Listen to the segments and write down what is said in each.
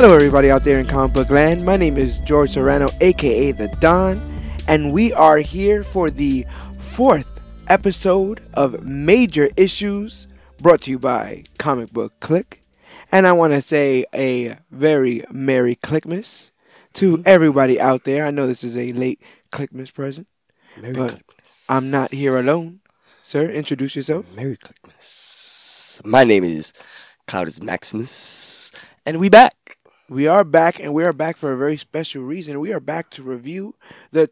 Hello, everybody out there in comic book land. My name is George Serrano, aka The Don, and we are here for the fourth episode of Major Issues, brought to you by Comic Book Click. And I want to say a very Merry Clickmas to everybody out there. I know this is a late Clickmas present, Merry but Clickmas. I'm not here alone. Sir, introduce yourself. Merry Clickmas. My name is Cloudus Maximus, and we back. We are back, and we are back for a very special reason. We are back to review the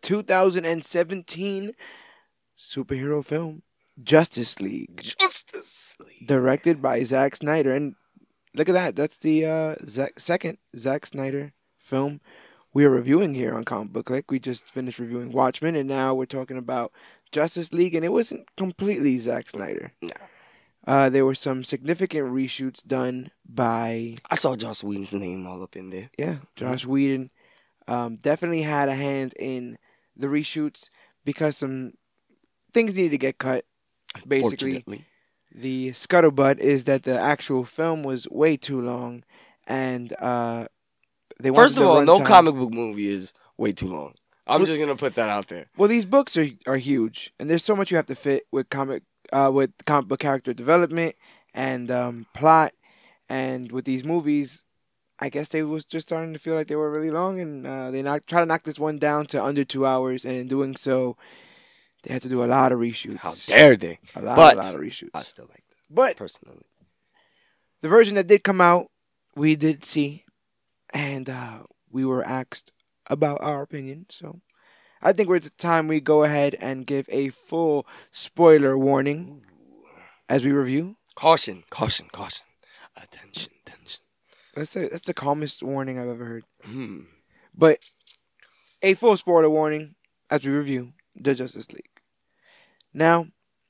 2017 superhero film, Justice League, Justice League. directed by Zack Snyder. And look at that. That's the second Zack Snyder film we are reviewing here on Comic Book Click. We just finished reviewing Watchmen, and now we're talking about Justice League, and it wasn't completely Zack Snyder. No. There were some significant reshoots done by... I saw Joss Whedon's name all up in there. Yeah, Joss Whedon definitely had a hand in the reshoots because some things needed to get cut. Basically, Fortunately. the scuttlebutt is that the actual film was way too long, and they wanted First of the all, no runtime- comic book movie is way too long. I'm just gonna put that out there. Well, these books are huge, and there's so much you have to fit with comic book character development and plot, and with these movies, I guess they was just starting to feel like they were really long, and they try to knock this one down to under 2 hours, and in doing so, they had to do a lot of reshoots. How dare they? A lot of reshoots. I still like that But personally. the version that did come out, we did see, and we were asked about our opinion. So I think we're at the time we go ahead and give a full spoiler warning as we review. Caution, caution, caution. Attention, attention. That's the calmest warning I've ever heard. Hmm. But a full spoiler warning as we review the Justice League. Now,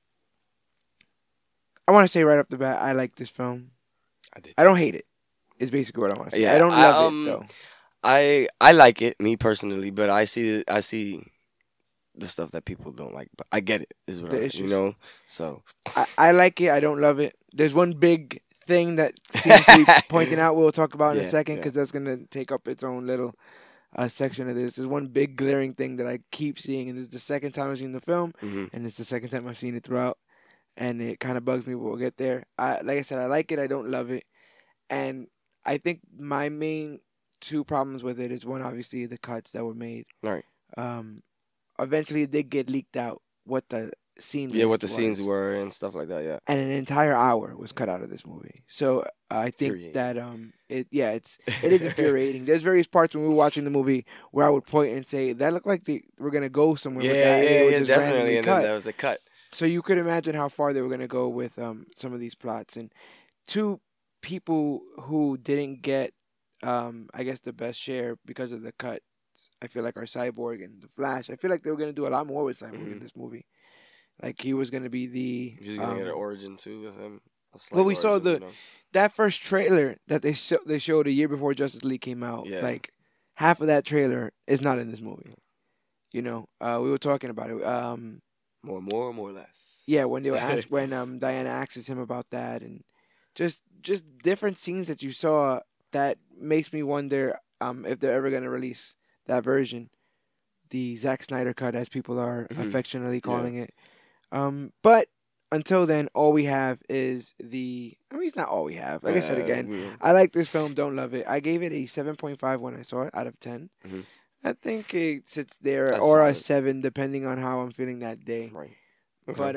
I want to say right off the bat, I like this film. I did. I don't hate it. Is basically what I want to say. Yeah, I don't love it though. I like it, me personally, but I see the stuff that people don't like. But I get it, is what The I issues. you know. So I like it. I don't love it. There's one big thing that seems to be pointing out. We'll talk about in a Yeah, second yeah. because that's going to take up its own little section of this. There's one big glaring thing that I keep seeing, and this is the second time I've seen the film, mhm. and it's the second time I've seen it throughout, and it kind of bugs me, but we'll get there. Like I said, I like it. I don't love it, and I think my main two problems with it is one, obviously, the cuts that were made. Right. Eventually, it did get leaked out what the scene Yeah, what the list scenes was. were and stuff like that. Yeah. And an entire hour was cut out of this movie. So I think Infuriating. that it is infuriating. There's various parts when we were watching the movie where I would point and say that looked like they were gonna go somewhere with that. and they would just definitely. randomly And cut. then there was a cut. So you could imagine how far they were gonna go with some of these plots. And two people who didn't get I guess the best share because of the cuts, I feel like, are Cyborg and the Flash. I feel like they were gonna do a lot more with Cyborg in this movie. Like he was gonna be the You're just gonna get an origin too with him. A slight Well, we saw origin, the- you know? that first trailer that they showed a year before Justice League came out. Yeah. Like half of that trailer is not in this movie. You know, we were talking about it. More, less. Yeah, when they were asked, when Diana asks him about that, and just different scenes that you saw that makes me wonder if they're ever gonna release that version, the Zack Snyder cut, as people are Mhm. affectionately calling it. But until then, all we have is it's not all we have. Like I said again, I like this film, don't love it. I gave it a 7.5 when I saw it out of 10. Mhm. I think it sits there, That's or a solid. 7, depending on how I'm feeling that day. Right. Okay. But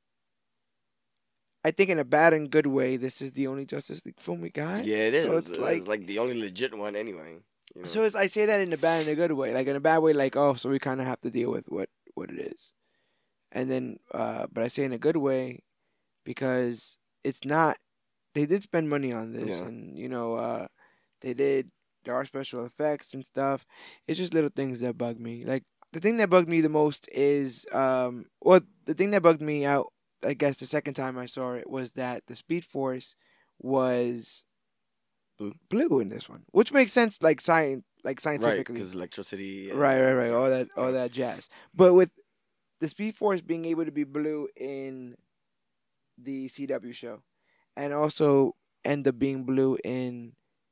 I think in a bad and good way, this is the only Justice League film we got. yeah, it is. So it's It's like the only legit one anyway. You know? So I say that in a bad and a good way. Like in a bad way, like, oh, so we kind of have to deal with what it is. And then, but I say in a good way because it's not. They did spend money on this, Yeah. and there are special effects and stuff. It's just little things that bug me. Like the thing that bugged me the most is the thing that bugged me out, I guess, the second time I saw it was that the Speed Force was blue in this one, which makes sense, like right, scientifically. because electricity. Right. All that jazz. But with the Speed Force being able to be blue in the CW show, and also end up being blue in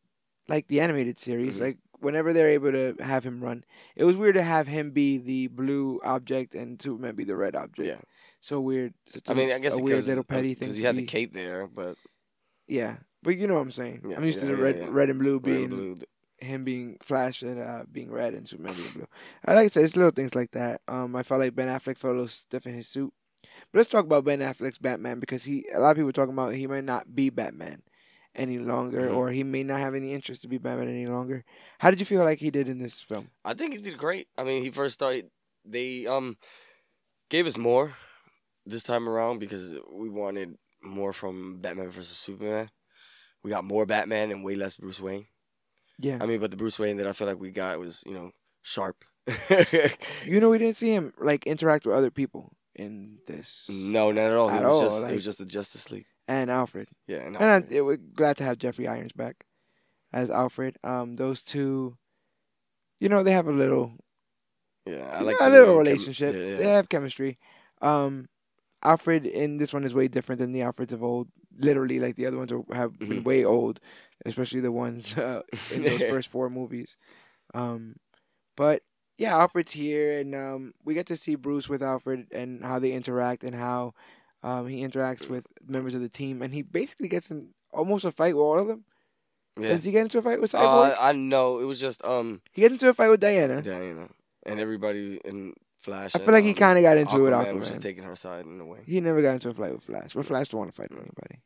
like the animated series. Mhm. Like whenever they're able to have him run, it was weird to have him be the blue object and Superman be the red object. Yeah. So weird. Such I mean, I guess a weird little petty thing. because he To had the be. cape there, but Yeah, but you know what I'm saying. yeah, I'm used to yeah, the yeah, yeah. red and blue Red being and blue. him being Flash and being red and Superman being blue. I like I said, it's little things like that. I felt like Ben Affleck felt a little stiff in his suit. But let's talk about Ben Affleck's Batman because a lot of people are talking about he might not be Batman any longer, Mhm. or he may not have any interest to be Batman any longer. How did you feel like he did in this film? I think he did great. I mean, he first started. They gave us more this time around because we wanted more from Batman versus Superman. We got more Batman and way less Bruce Wayne. Yeah, I mean, but the Bruce Wayne that I feel like we got was, sharp. we didn't see him like interact with other people in this. No, not at all. At It was all, just like- it was just the Justice League. And Alfred. Yeah, and And we're glad to have Jeffrey Irons back as Alfred. Those two, they have a little, yeah, I a like little relationship. Yeah, They have chemistry. Alfred in this one is way different than the Alfreds of old. Literally, like the other ones have been Mhm. way old, especially the ones in those first 4 movies. But yeah, Alfred's here, and we get to see Bruce with Alfred and how they interact and how he interacts with members of the team, and he basically gets in almost a fight with all of them. Yeah. Does he get into a fight with Cyborg? I know it was just He gets into a fight with Diana. Diana and everybody in Flash. I feel like he kind of got into it with Aquaman was just Aquaman. taking her side in a way. He never got into a fight with Flash. But Flash don't want to fight with anybody.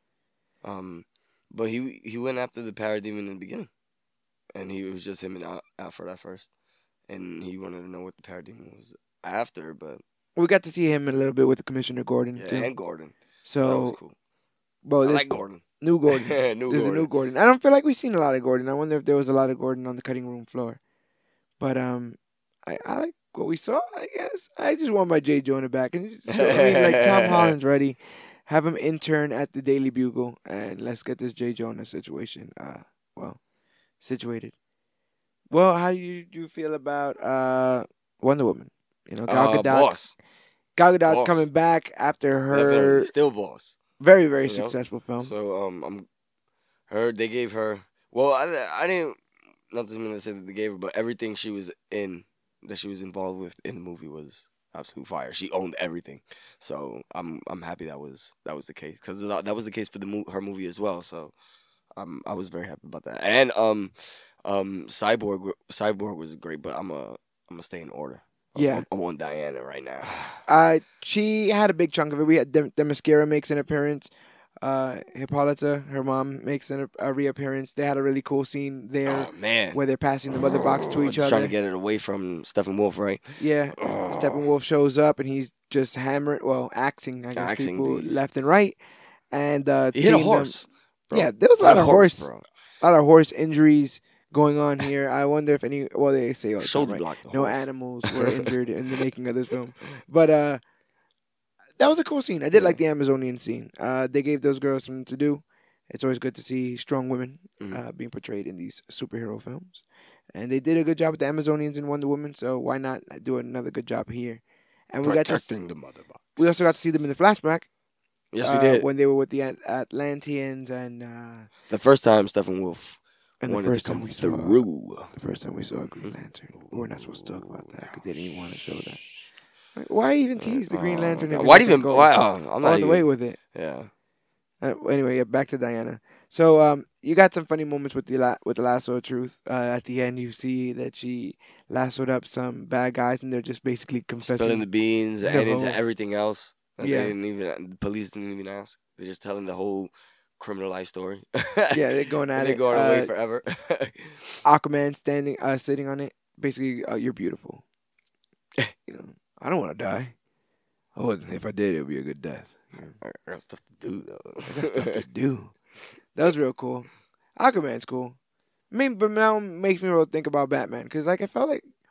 But he went after the Parademon in the beginning, and it was just him and Alfred at first, and he wanted to know what the Parademon was after, but We got to see him a little bit with Commissioner Gordon yeah, too. and Gordon. So that was So, cool. well, I this like Gordon. new Gordon. New There's Gordon. a new Gordon. I don't feel like we've seen a lot of Gordon. I wonder if there was a lot of Gordon on the cutting room floor. But I like what we saw. I guess I just want my J. Jonah back, and like Tom Holland's ready. Have him intern at the Daily Bugle, and let's get this J. Jonah situation situated. Well, how do you feel about Wonder Woman? Gal Gadot. Boss. Gal Gadot's Boss. coming back after her Definitely. Still boss. very, very You know? successful film. So they gave her. Well, I didn't. Not to say that they gave her, but everything she was involved with in the movie was absolute fire. She owned everything. So I'm happy that was the case because that was the case for her movie as well. So I was very happy about that. And Cyborg was great, but I'm gonna stay in order. Yeah. I'm on Diana right now. She had a big chunk of it. We had the mascara makes an appearance. Hippolyta, her mom, makes a reappearance. They had a really cool scene there Oh man, where they're passing the mother box to each Just other. trying to get it away from Steppenwolf, right? Yeah, Steppenwolf shows up and he's just axing, I guess, Axing people these. left and right. And He hit a seeing horse. them- bro. Yeah, there was a lot of horse bro. injuries going on here. I wonder if they say all the time, Shoulder right? block the No horse. animals were injured in the making of this film. But that was a cool scene. I did like the Amazonian scene. They gave those girls something to do. It's always good to see strong women being portrayed in these superhero films. And they did a good job with the Amazonians in Wonder Woman, so why not do another good job here? And Protecting the mother box. we also got to see them in the flashback. Yes, we did. When they were with the Atlanteans and The first time Steppenwolf the wanted first to come time we saw through. the first time we saw a Green Lantern. We're not supposed to talk about that because they didn't even want to show that. Like, why even tease the Green Lantern? if Why you can even? go Why? I'm all not the even. way with it? Yeah. Anyway, yeah, back to Diana. So you got some funny moments with the lasso of truth. At the end, you see that she lassoed up some bad guys, and they're just basically confessing. Spilling the beans and No. into everything else. That Yeah. the police didn't even ask. They're just telling the whole criminal life story. Yeah, they're going at and it. they're going away forever. Aquaman sitting on it. Basically, you're beautiful. I don't want to die. If I did, it would be a good death. I got stuff to do though. I got stuff to do. That was real cool. Aquaman's cool. But now it makes me real think about Batman because, like, I felt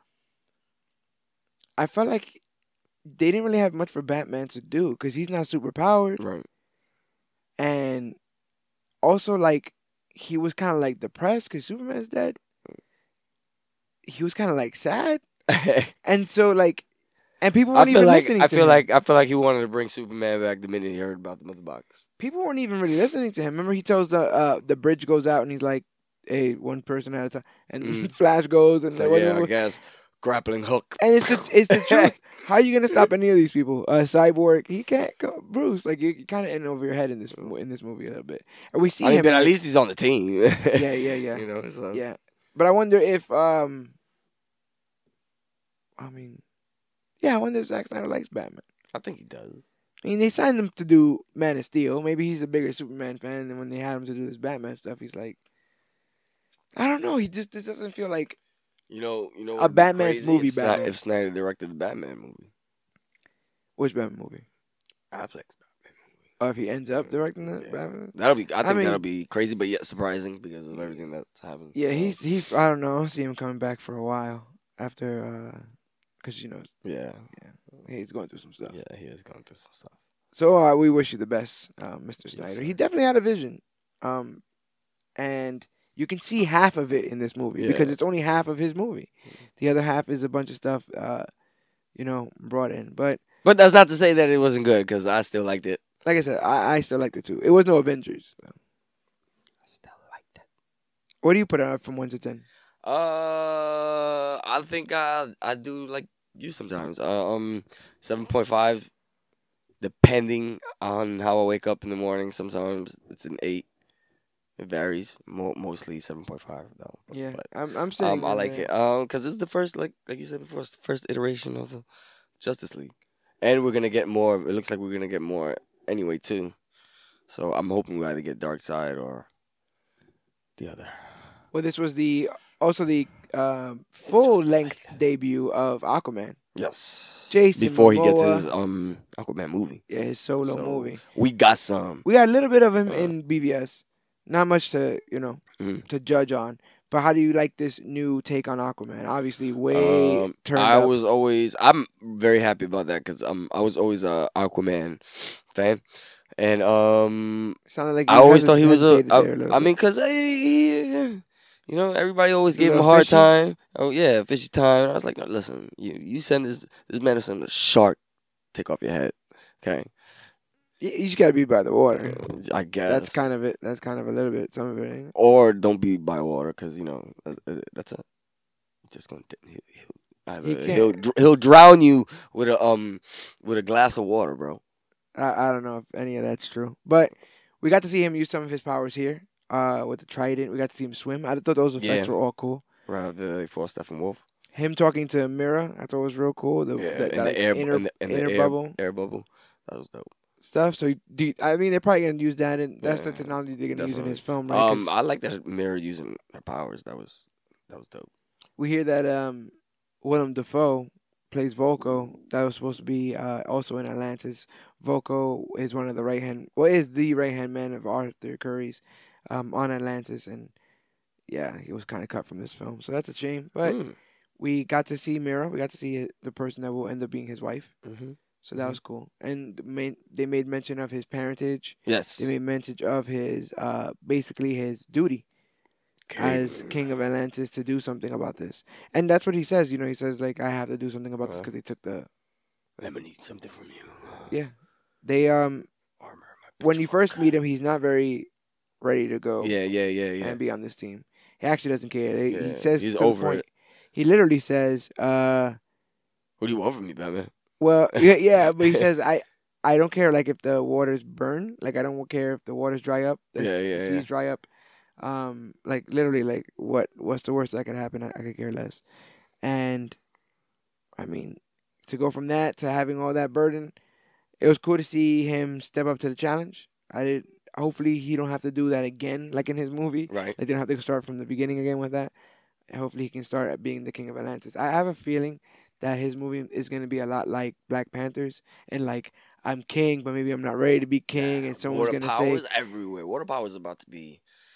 like they didn't really have much for Batman to do because he's not super powered, Right. and also like he was kind of like depressed because Superman's dead. He was kind of like sad, and so like, and people weren't even listening to him. I feel like he wanted to bring Superman back the minute he heard about the mother box. People weren't even really listening to him. Remember, he tells the bridge goes out, and he's like, one person at a time, and Mm. Flash goes and It's like, yeah, I guess grappling hook. and it's the truth. How are you gonna stop any of these people? Cyborg, he can't go. Bruce, like you're kind of in over your head in this movie a little bit, and we see I mean, him. but at like- least he's on the team. yeah. You know, so Yeah, but I wonder if I mean, yeah, I wonder if Zack Snyder likes Batman. I think he does. I mean, they signed him to do Man of Steel. Maybe he's a bigger Superman fan, and when they had him to do this Batman stuff, he's like, I don't know. This doesn't feel like You know, A what'd be Batman's crazy movie if Batman. If Snyder directed the Batman movie. which Batman movie. Affleck's Batman movie. Or if he ends up directing the Yeah. Batman. I think mean- that'll be crazy, but yet surprising because of everything that's happened. Yeah, So, he's. I don't know. I don't see him coming back for a while after, because yeah, he's going through some stuff. yeah, he is going through some stuff. So we wish you the best, Mr. Yes, Snyder. sir. He definitely had a vision, and you can see half of it in this movie because Yeah. it's only half of his movie. The other half is a bunch of stuff, brought in. But But that's not to say that it wasn't good because I still liked it. like I said, I still liked it too. It was no Avengers. So. I still liked it. What do you put it out from 1 to 10? I think I do like you sometimes. 7.5, depending on how I wake up in the morning. Sometimes it's an 8. It varies. Mostly 7.5 though. Yeah, But, I'm saying I like it. Because it's the first, like you said before, it's the first iteration of the Justice League, and we're gonna get more. It looks like we're gonna get more anyway too. So I'm hoping we either get Darkseid or the other. Well, this was the full length debut of Aquaman. Yes. Jason before he gets Momoa. his Aquaman movie. Yeah, his solo So, movie. We got some. We got a little bit of him in BVS. Not much to Mhm. to judge on. But how do you like this new take on Aquaman? Obviously, way turned up. I'm very happy about that because I was always a Aquaman fan, and Sounded like I you always thought he was hesitated there little I bit. mean, because everybody always A gave him a little hard fishy? time. Oh yeah, fishy time. I was like, no, listen, you send this man to send a shark take off your head, okay? You just gotta be by the water. I guess That's kind of it. That's kind of a little bit. Some of it, ain't it? or don't be by water because that's just gonna He he'll drown you with a glass of water, bro. I don't know if any of that's true, but we got to see him use some of his powers here. With the trident, we got to see him swim. I thought those effects Yeah. were all cool. Right after they fought Stephen Wolf. Him talking to Mira, I thought was real cool. In That, the like, air inner, in the inner air, bubble air bubble. That was dope. stuff. So I mean, they're probably gonna use that, and that's the Yeah, technology they're gonna use in definitely. his film, right? 'Cause I like that Mira using her powers. That was dope. we hear that Willem Dafoe plays Volko. That was supposed to be also in Atlantis. Volko is one of the is the right hand man of Arthur Curry's on Atlantis, and yeah, he was kind of cut from this film, so that's a shame. But we got to see Mira. We got to see the person that will end up being his wife. Mm-hmm. So that was cool. And they made mention of his parentage. Yes. They made mention of his basically his duty as king of Atlantis to do something about this. And that's what he says. He says like I have to do something about this because they took the Let me need something from you. yeah. They Armor. My when you pitchfork. first meet him, he's not very ready to go Yeah. and be on this team. He actually doesn't care. He Yeah, says he's to the over point, it. he literally says, What do you want from me, Batman? well, yeah, but he says, I don't care, like, if the waters burn. Like, I don't care if the waters dry up. The Yeah. seas dry up. Like, literally, like, what's the worst that could happen? I could care less. And, I mean, to go from that to having all that burden, it was cool to see him step up to the challenge. Hopefully, he don't have to do that again, like in his movie. Right. Like, they don't have to start from the beginning again with that. Hopefully, he can start at being the king of Atlantis. I have a feeling that his movie is going to be a lot like Black Panther's, and like I'm king, but maybe I'm not ready to be king, and someone's water going to say, powers everywhere. Water power is about to be.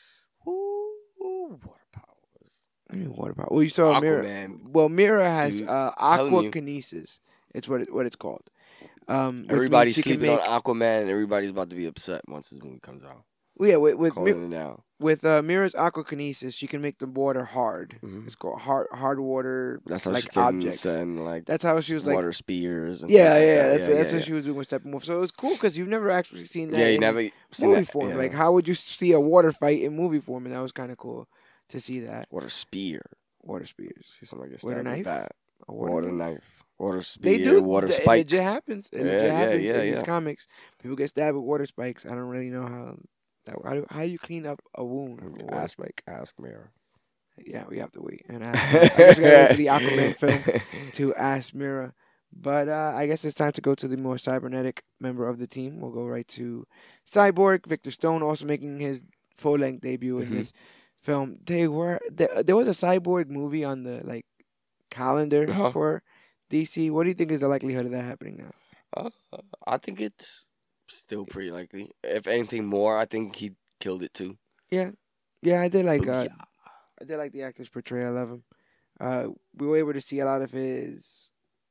Ooh, water powers. I mean, what about? Well, you saw Mira. Aquaman. Well, Mira has Dude, aquakinesis. It's what it's called. Which Everybody's means she can sleeping make- on Aquaman, and everybody's about to be upset once this movie comes out. Well, yeah, with Calling it now. Mira's aquakinesis, she can make the water hard. Mhm. It's called hard water. That's how like she can objects. send like. That's how she was like. water spears. And Yeah, things like yeah, that. that's what she was doing with Steppenwolf. So it was cool because you've never actually seen that. Yeah, you in never seen movie that. form. Yeah. Like, how would you see a water fight in movie form? And that was kind of cool to see that. Water spear. Water spears. See somebody get Water stabbed with knife? that. A Water knife. Water They spear. do. Water It spike. legit happens. It Yeah, legit yeah, happens yeah, in these yeah. comics. People get stabbed with water spikes. I don't really know how do you clean up a wound from a water spike? Ask Mira. Yeah, we have to wait and ask. I guess we gotta wait for the Aquaman film to ask Mira. But I guess it's time to go to the more cybernetic member of the team. We'll go right to Cyborg, Victor Stone, also making his full length debut in Mhm. this film. There was a Cyborg movie on the calendar Uh-huh. for DC. What do you think is the likelihood of that happening now? I think it's still pretty likely. If anything more, I think he killed it too. Yeah, I did like Booyah. I did like the actor's portrayal of him. We were able to see a lot of his.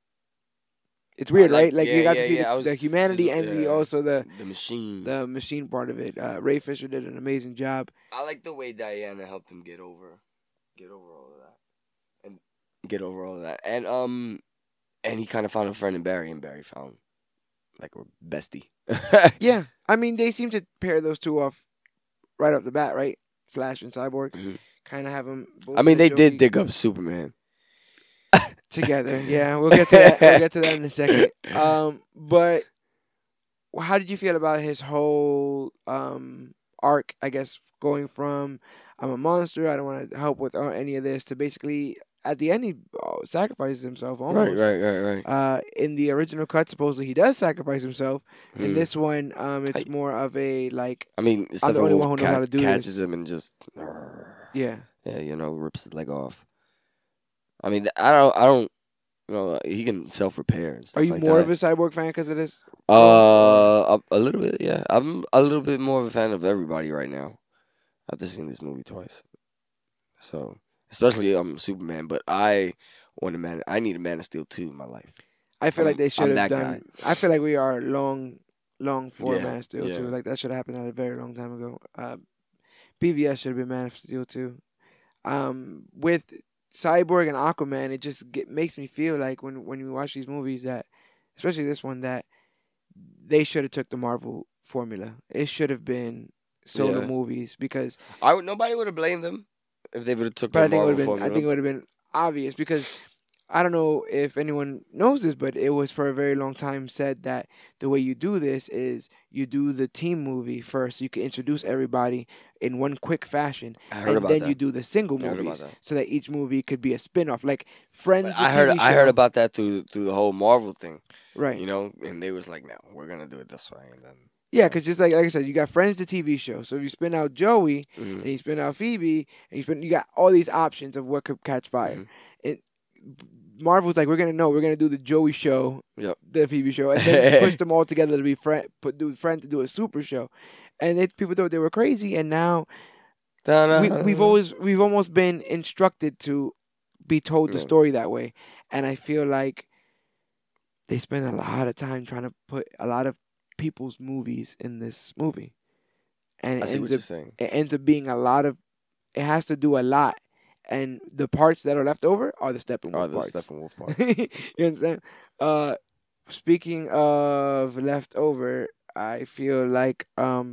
It's weird, right? Like you got to see the humanity and the machine. machine part of it. Ray Fisher did an amazing job. I like the way Diana helped him get over all of that, and he kind of found a friend in Barry, and Barry found like a bestie. Yeah, I mean they seem to pair those two off right off the bat, right? Flash and Cyborg Mhm. kind of have them. Both I mean, in a they did jokey dig up Superman. together. Yeah, we'll get to that. We'll get to that in a second. But how did you feel about his whole arc? I guess going from I'm a monster, I don't want to help with any of this, to basically at the end he sacrifices himself almost. Right. In the original cut, supposedly he does sacrifice himself. In Mm. this one, it's more of a like. I mean, I'm the only one who knows how to do catches this. him and just Yeah. rips his leg off. I mean, I don't, he can self-repair and stuff Are you like more that. of a Cyborg fan because of this? A little bit, yeah. I'm a little bit more of a fan of everybody right now after seeing this movie twice. So, especially Superman, but I need a Man of Steel 2 in my life. I feel like they should I'm have that done. I feel like we are long for Yeah, Man of Steel yeah. too. Like that should have happened a very long time ago. BVS should have been Man of Steel too. With Cyborg and Aquaman, it just makes me feel like when you watch these movies that, especially this one, that they should have took the Marvel formula. It should have been solo Yeah. movies because. Nobody would have blamed them if they would have took But the I think Marvel it would have been. formula. I think it would have been obvious because I don't know if anyone knows this, but it was for a very long time said that the way you do this is you do the team movie first. You can introduce everybody in one quick fashion, I heard and about then that. you do the single I heard about movies that. so that each movie could be a spin-off. Like Friends. But the I heard TV I heard show. about that through the whole Marvel thing, Right. and they was like, no, we're gonna do it this way, and then Yeah, because just like I said, you got Friends the TV show. So if you spin out Joey Mhm. and you spin out Phoebe, and you got all these options of what could catch fire. Mhm. It Marvel's like we're gonna do the Joey show, Yep. the Phoebe show, and then push them all together to be Friends to do a super show, and people thought they were crazy, and now we've almost been instructed to be told the Yeah. story that way, and I feel like they spend a lot of time trying to put a lot of people's movies in this movie, and I see what you're saying. it ends up being a lot of. It has to do a lot, and the parts that are left over are the Steppenwolf parts. Steppenwolf parts. You understand? Speaking of leftover, I feel like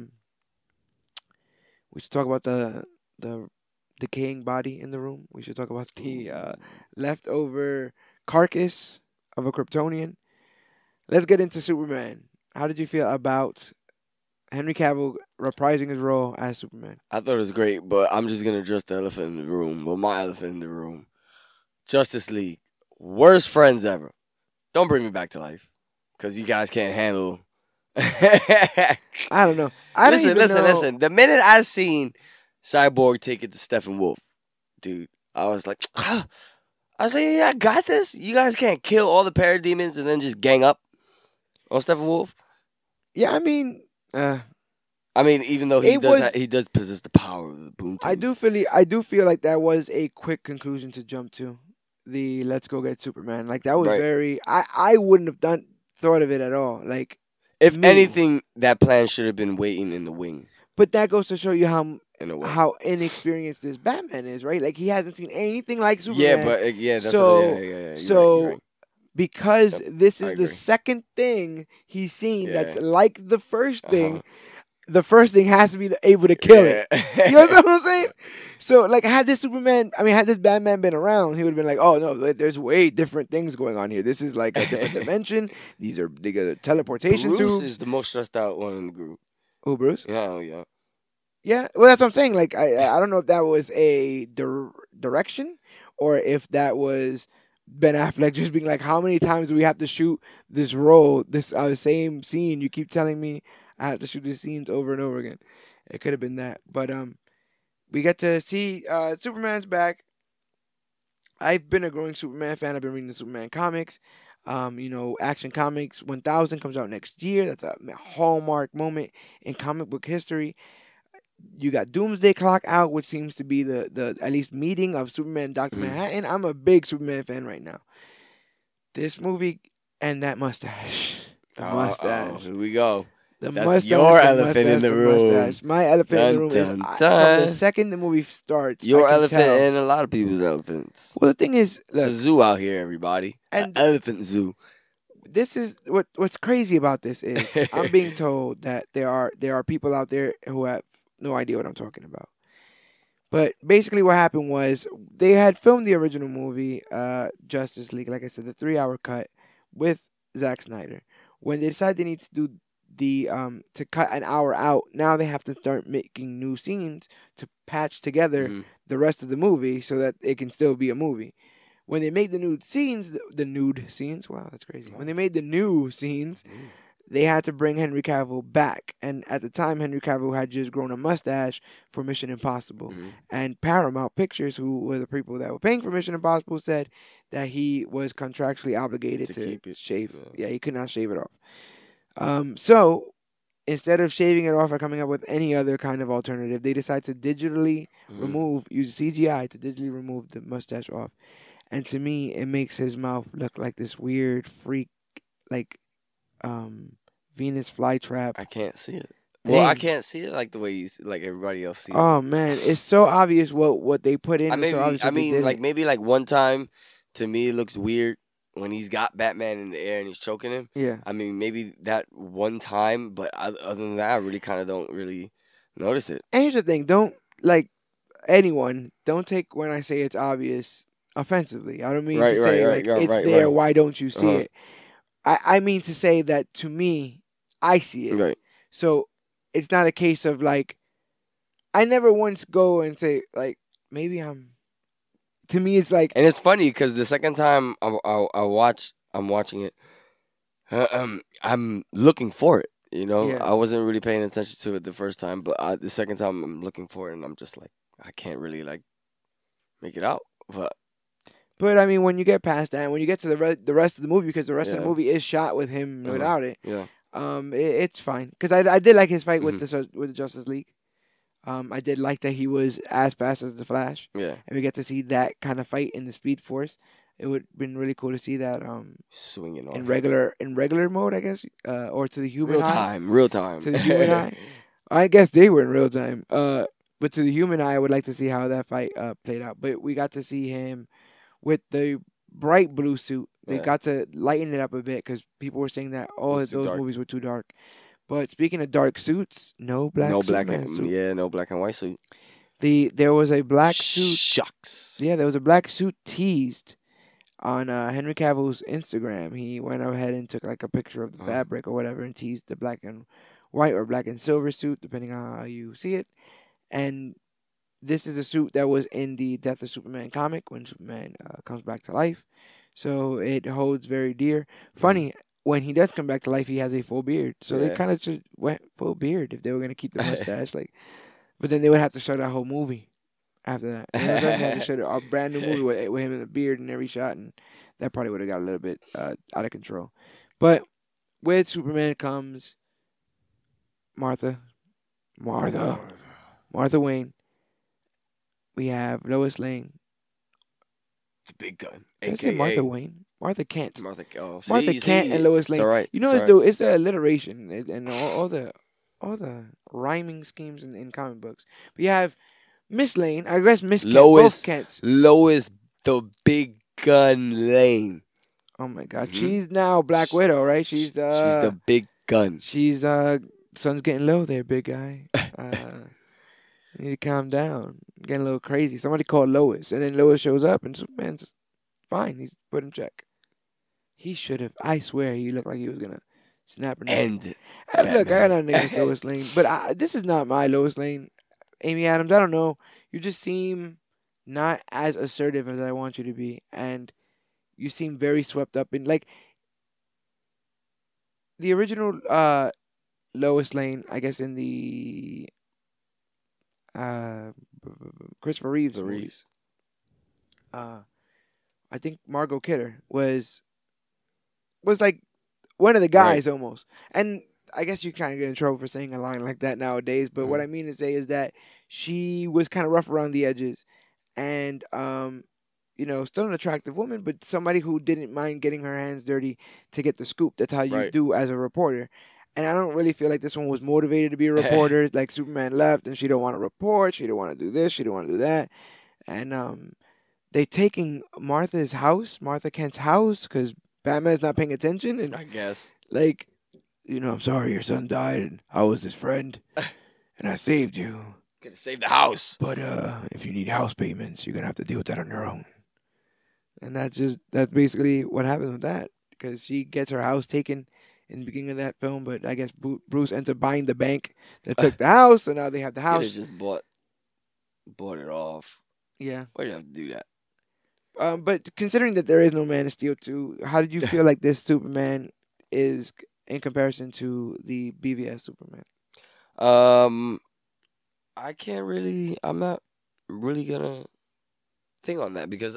we should talk about the decaying body in the room. We should talk about the leftover carcass of a Kryptonian. Let's get into Superman. How did you feel about Henry Cavill reprising his role as Superman? I thought it was great, but I'm just gonna address the elephant in the room. Well, my elephant in the room, Justice League, worst friends ever. Don't bring me back to life, cause you guys can't handle. I don't know. Listen. The minute I seen Cyborg take it to Steppenwolf, dude, I was like, yeah, I got this. You guys can't kill all the parademons and then just gang up on Steppenwolf. Yeah, I mean, even though he does possess the power of the boom. I do feel like that was a quick conclusion to jump to. The let's go get Superman. Like that was Right. very. I wouldn't have thought of it at all. Like If me. anything, that plan should have been waiting in the wing. But that goes to show you In a way. how inexperienced this Batman is, right? Like he hasn't seen anything like Superman. Yeah, but that's So- you're so right. because Yep, this I is the agree. second thing he's seen Yeah. that's like the first thing. Uh-huh. the first thing has to be able to kill it. Yeah. You know what I'm saying? So, like, had this Batman been around, he would have been like, oh, no, there's way different things going on here. This is like a different dimension. They got a teleportation Bruce tubes. is the most stressed out one in the group. Oh, Bruce? Yeah, yeah. Yeah, well, that's what I'm saying. Like, I don't know if that was a direction or if that was Ben Affleck just being like, how many times do we have to shoot this role, this same scene? You keep telling me I have to shoot these scenes over and over again. It could have been that, but we get to see Superman's back. I've been a growing Superman fan. I've been reading the Superman comics. Action Comics 1000 comes out next year. That's a hallmark moment in comic book history. You got Doomsday Clock out, which seems to be the at least meeting of Superman and Dr. Manhattan. I'm a big Superman fan right now. This movie and that mustache. The mustache. Here we go. That's mustache, your elephant in the room. Mustache. My elephant in the room is from the second the movie starts. Your elephant and a lot of people's elephants. Well, the thing is, look, it's a zoo out here, everybody. An elephant zoo. This is what's crazy about this is I'm being told that there are people out there who have no idea what I'm talking about. But basically what happened was they had filmed the original movie, Justice League, like I said, the 3-hour cut with Zack Snyder. When they decided they need to do to cut an hour out, now they have to start making new scenes to patch together the rest of the movie so that it can still be a movie. When they made the nude scenes, wow, that's crazy. When they made the new scenes, they had to bring Henry Cavill back. And at the time, Henry Cavill had just grown a mustache for Mission Impossible. And Paramount Pictures, who were the people that were paying for Mission Impossible, said that he was contractually obligated to keep it, shave. Yeah, he could not shave it off. So instead of shaving it off or coming up with any other kind of alternative, they decided to digitally use CGI to digitally remove the mustache off. And to me, it makes his mouth look like this weird freak, like Venus flytrap. I can't see it. Well, I can't see it like the way like everybody else sees it. Oh man, it's so obvious what they put in. Maybe like one time, to me it looks weird when he's got Batman in the air and he's choking him. Yeah. I mean, maybe that one time, but other than that, I really kind of don't really notice it. And here's the thing: don't take when I say it's obvious offensively. I don't mean to say it's there. Why don't you see it? I mean to say that to me, I see it. Right. So it's not a case of like, I never once go and say like, maybe I'm. To me, it's like, and it's funny because the second time I'm watching it, I'm looking for it. You know, Yeah. I wasn't really paying attention to it the first time, but the second time I'm looking for it, and I'm just like, I can't really like make it out. But I mean, when you get past that, when you get to the rest of the movie, because the rest of the movie is shot with him without it. Yeah. It's fine because I did like his fight with the Justice League. I did like that he was as fast as the Flash. Yeah. And we get to see that kind of fight in the Speed Force. It would have been really cool to see that swinging on in regular mode, I guess, or to the human eye. Real time. To the human eye. I guess they were in real time. But to the human eye, I would like to see how that fight played out. But we got to see him with the bright blue suit. They got to lighten it up a bit because people were saying that those movies were too dark. But speaking of dark suits, no black suit. No black and white suit. There was a black suit. Shucks. Yeah, there was a black suit teased on Henry Cavill's Instagram. He went ahead and took like a picture of the fabric or whatever and teased the black and white or black and silver suit, depending on how you see it. And this is a suit that was in the Death of Superman comic when Superman comes back to life. So it holds very dear. Funny, when he does come back to life, he has a full beard. So they kind of just went full beard if they were going to keep the mustache. But then they would have to show that whole movie after that. You know, they had to show a brand new movie with him in the beard in every shot. And that probably would have got a little bit out of control. But with Superman comes Martha Wayne. We have Lois Lane. The big gun. AKA Martha Wayne. Martha Kent. Martha Kent and Lois Lane. It's all right. You know, it's the alliteration and all the rhyming schemes in comic books. But you have Miss Lane. I guess Miss Kent. Both Kents. Lois the Big Gun Lane. Oh my God. Mm-hmm. She's now Black Widow, right? She's the big gun. She's Sun's getting low there, big guy. You need to calm down. Getting a little crazy. Somebody called Lois, and then Lois shows up, and Superman's fine. He's put in check. He should have. I swear, he looked like he was gonna snap her neck. And And look, I got Batman. nothing against Lois Lane, but this is not my Lois Lane. Amy Adams, I don't know. You just seem not as assertive as I want you to be, and you seem very swept up in like the original Lois Lane. I guess in the uh, Christopher Reeves The movies. Reeves. I think Margot Kidder was like one of the guys almost, and I guess you kind of get in trouble for saying a line like that nowadays. But what I mean to say is that she was kind of rough around the edges, and still an attractive woman, but somebody who didn't mind getting her hands dirty to get the scoop. That's how you do as a reporter. And I don't really feel like this one was motivated to be a reporter. Like Superman left, and she don't want to report. She don't want to do this. She don't want to do that. And they taking Martha Kent's house, because Batman's not paying attention. And I guess. like, I'm sorry your son died, and I was his friend, and I saved you. Gonna save the house. But if you need house payments, you're gonna have to deal with that on your own. And that's basically what happens with that, because she gets her house taken in the beginning of that film, but I guess Bruce ends up buying the bank that took the house, so now they have the house. Could have just bought it off. Yeah. Why do you have to do that? But considering that there is no Man of Steel 2, how did you feel like this Superman is in comparison to the BVS Superman? I can't really. I'm not really gonna think on that because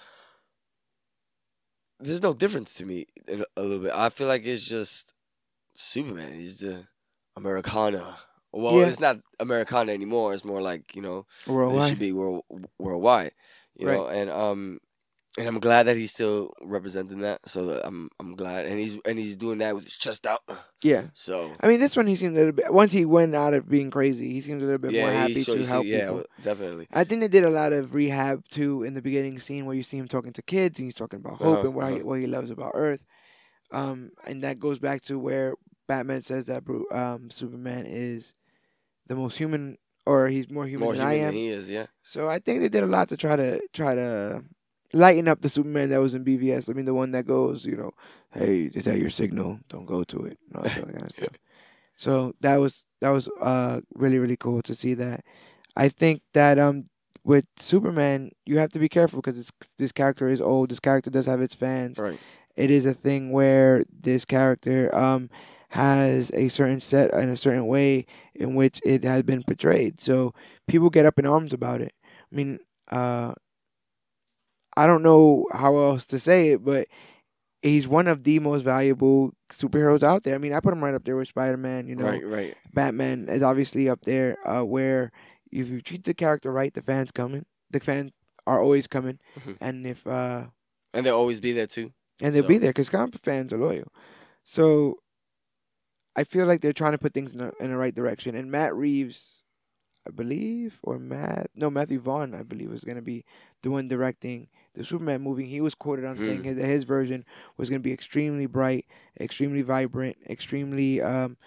there's no difference to me in a little bit. I feel like it's just Superman. He's the Americana. Well, Yeah. it's not Americana anymore. It's more like Worldwide. it should be worldwide. You know, and I'm glad that he's still representing that. So that I'm glad, and he's doing that with his chest out. Yeah. So I mean, this one he seemed a little bit. Once he went out of being crazy, he seemed a little bit more happy to help people. Definitely. I think they did a lot of rehab too in the beginning scene where you see him talking to kids and he's talking about hope and what he loves about Earth. And that goes back to where Batman says that Superman is the most human, or he's more human than I am. Than he is, yeah. So I think they did a lot to try to lighten up the Superman that was in BVS. I mean, the one that goes, hey, is that your signal? Don't go to it. And all that kind of stuff. So that was really, really cool to see that. I think that with Superman, you have to be careful because this character is old. This character does have its fans. Right. It is a thing where this character has a certain set and a certain way in which it has been portrayed. So people get up in arms about it. I mean, I don't know how else to say it, but he's one of the most valuable superheroes out there. I mean, I put him right up there with Spider-Man, Right. Batman is obviously up there, where if you treat the character right, the fans are always coming. Mm-hmm. And if and they'll always be there too. And they'll be there because comic fans are loyal. So I feel like they're trying to put things in the right direction. And Matt Reeves, I believe, Matthew Vaughn, I believe, was going to be the one directing the Superman movie. He was quoted on saying that his version was going to be extremely bright, extremely vibrant, extremely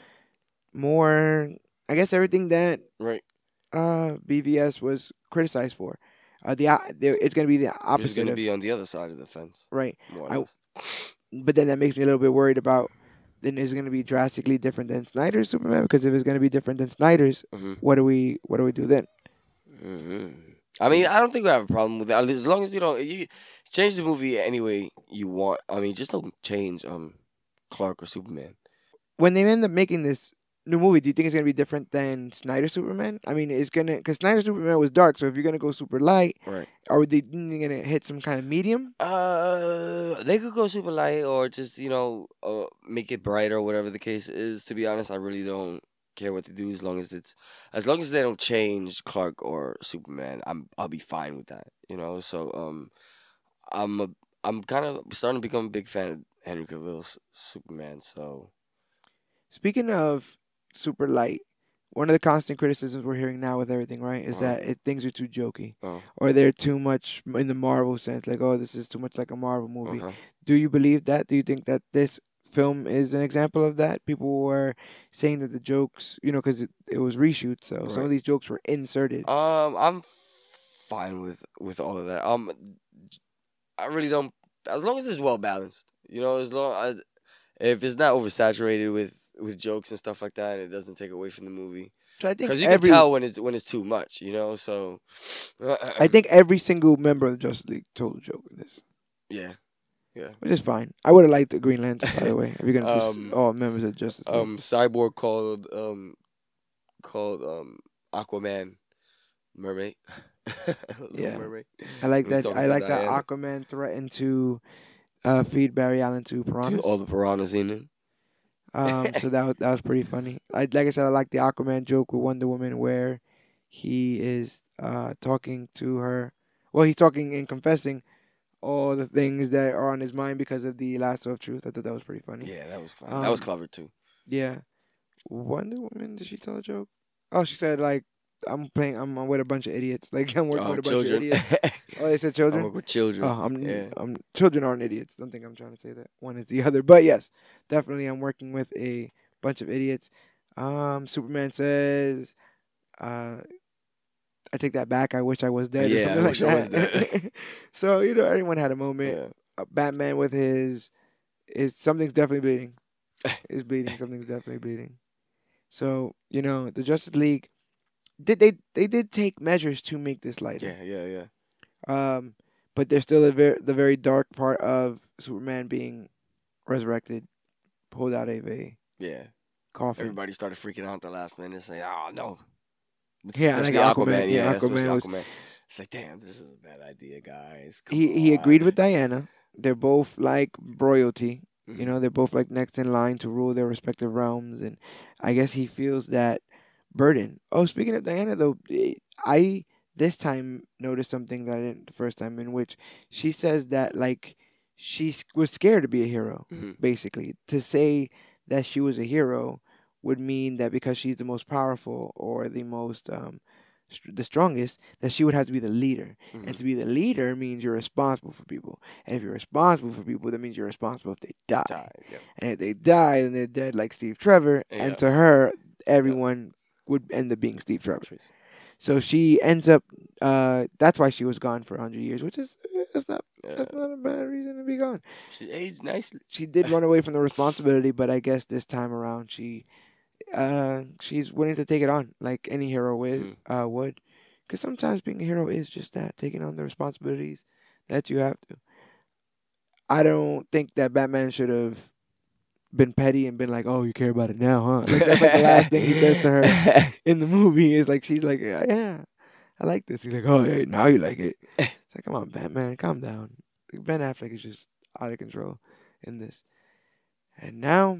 more, I guess, everything that BVS was criticized for. It's going to be the opposite. It's going to be on the other side of the fence. Right. More or less. But then that makes me a little bit worried about, then is it going to be drastically different than Snyder's Superman? Because if it's going to be different than Snyder's, what do we do then? Mm-hmm. I mean, I don't think we have a problem with that. As long as you change the movie any way you want. I mean, just don't change Clark or Superman. When they end up making this new movie, do you think it's going to be different than Snyder's Superman? I mean, because Snyder's Superman was dark, so if you're going to go super light, right? Are they going to hit some kind of medium? They could go super light or just make it brighter or whatever the case is. To be honest, I really don't care what they do as long as they don't change Clark or Superman. I'll be fine with that. So I'm kind of starting to become a big fan of Henry Cavill's Superman. So speaking of super light, one of the constant criticisms we're hearing now with everything, right, is that things are too jokey, or they're too much in the Marvel sense, like, oh, this is too much like a Marvel movie. Do you believe that? Do you think that this film is an example of that. People were saying that the jokes, because it was reshoots, so some of Right. these jokes were inserted. I'm fine with all of that. I really don't. As long as it's well balanced, if it's not oversaturated with jokes and stuff like that, and it doesn't take away from the movie. So I think Because you can tell when it's too much, So I think every single member of the Justice League told a joke in this, yeah, which is fine. I would have liked the Green Lantern, by the way. If you're gonna do all members of Justice League. Cyborg called Aquaman mermaid. Yeah. Mermaid. I like He was that. talking I to like that Diana. Duaquaman threatened to feed Barry Allen to To piranhas. all the piranhas in it. So that was pretty funny. Like I said, I like the Aquaman joke with Wonder Woman where he is talking to her. Well, he's talking and confessing all the things that are on his mind because of the lasso of truth. I thought that was pretty funny. Yeah, that was fun. That was clever too. Yeah. Wonder Woman, did she tell a joke? Oh, she said like I'm with a bunch of idiots. Like I'm working with a bunch of idiots. Oh, they said I children? work with children. Oh, children aren't idiots. Don't think I'm trying to say that. One is the other. But yes, definitely I'm working with a bunch of idiots. Superman says, I take that back. I wish I was dead. Yeah, or something I wish like I that. was dead. So, everyone had a moment. Yeah. Batman with his something's definitely bleeding. Is bleeding. Something's definitely bleeding. So, the Justice League they did take measures to make this lighter. Yeah. But there's still the very dark part of Superman being resurrected, pulled out of a Yeah. coffin. Everybody started freaking out at the last minute, saying, "Oh no." Yeah, Especially like Aquaman. Yeah, especially Aquaman was. Aquaman. It's like, damn, this is a bad idea, guys. He agreed with Diana. They're both like royalty. Mhm. They're both like next in line to rule their respective realms, and I guess he feels that burden. Oh, speaking of Diana, though, I this time noticed something that I didn't the first time, in which she says that like she was scared to be a hero. Mhm. Basically, to say that she was a hero would mean that because she's the most powerful or the most the strongest, that she would have to be the leader. Mhm. And to be the leader means you're responsible for people. And if you're responsible for people, that means you're responsible if they die. Yep. And if they die, then they're dead like Steve Trevor. Yeah. And to her, everyone would end up being Steve Trevor. So she ends up. That's why she was gone for 100 years, which is that's not a bad reason to be gone. She aged nicely. She did run away from the responsibility, but I guess this time around she's willing to take it on like any hero would. Because sometimes being a hero is just that, taking on the responsibilities that you have to. I don't think that Batman should have been petty and been like, "Oh, you care about it now, huh?" Like that's like the last thing he says to her in the movie is like, she's like, "Yeah, I like this." He's like, "Oh, hey, now you like it." It's like, come on, Batman, calm down. Ben Affleck is just out of control in this. And now,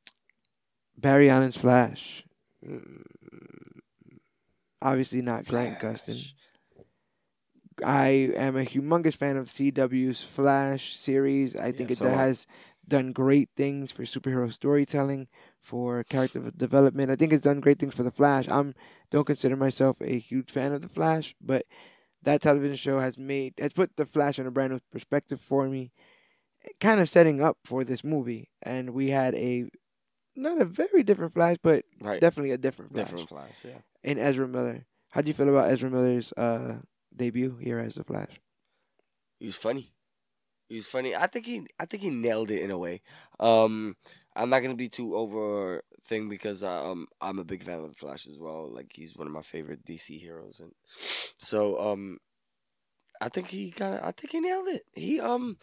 Barry Allen's Flash. Obviously not Grant Gustin. I am a humongous fan of CW's Flash series. I think it has done great things for superhero storytelling, for character development. I think it's done great things for the Flash. Don't consider myself a huge fan of the Flash, but that television show has put the Flash in a brand new perspective for me, kind of setting up for this movie. And we had not a very different Flash, but definitely a different Flash. Different Flash, yeah. In Ezra Miller. How do you feel about Ezra Miller's debut here as the Flash? He was funny. I think he nailed it in a way. I'm not gonna be too over thing because I'm a big fan of the Flash as well. Like he's one of my favorite DC heroes, and so I think he nailed it.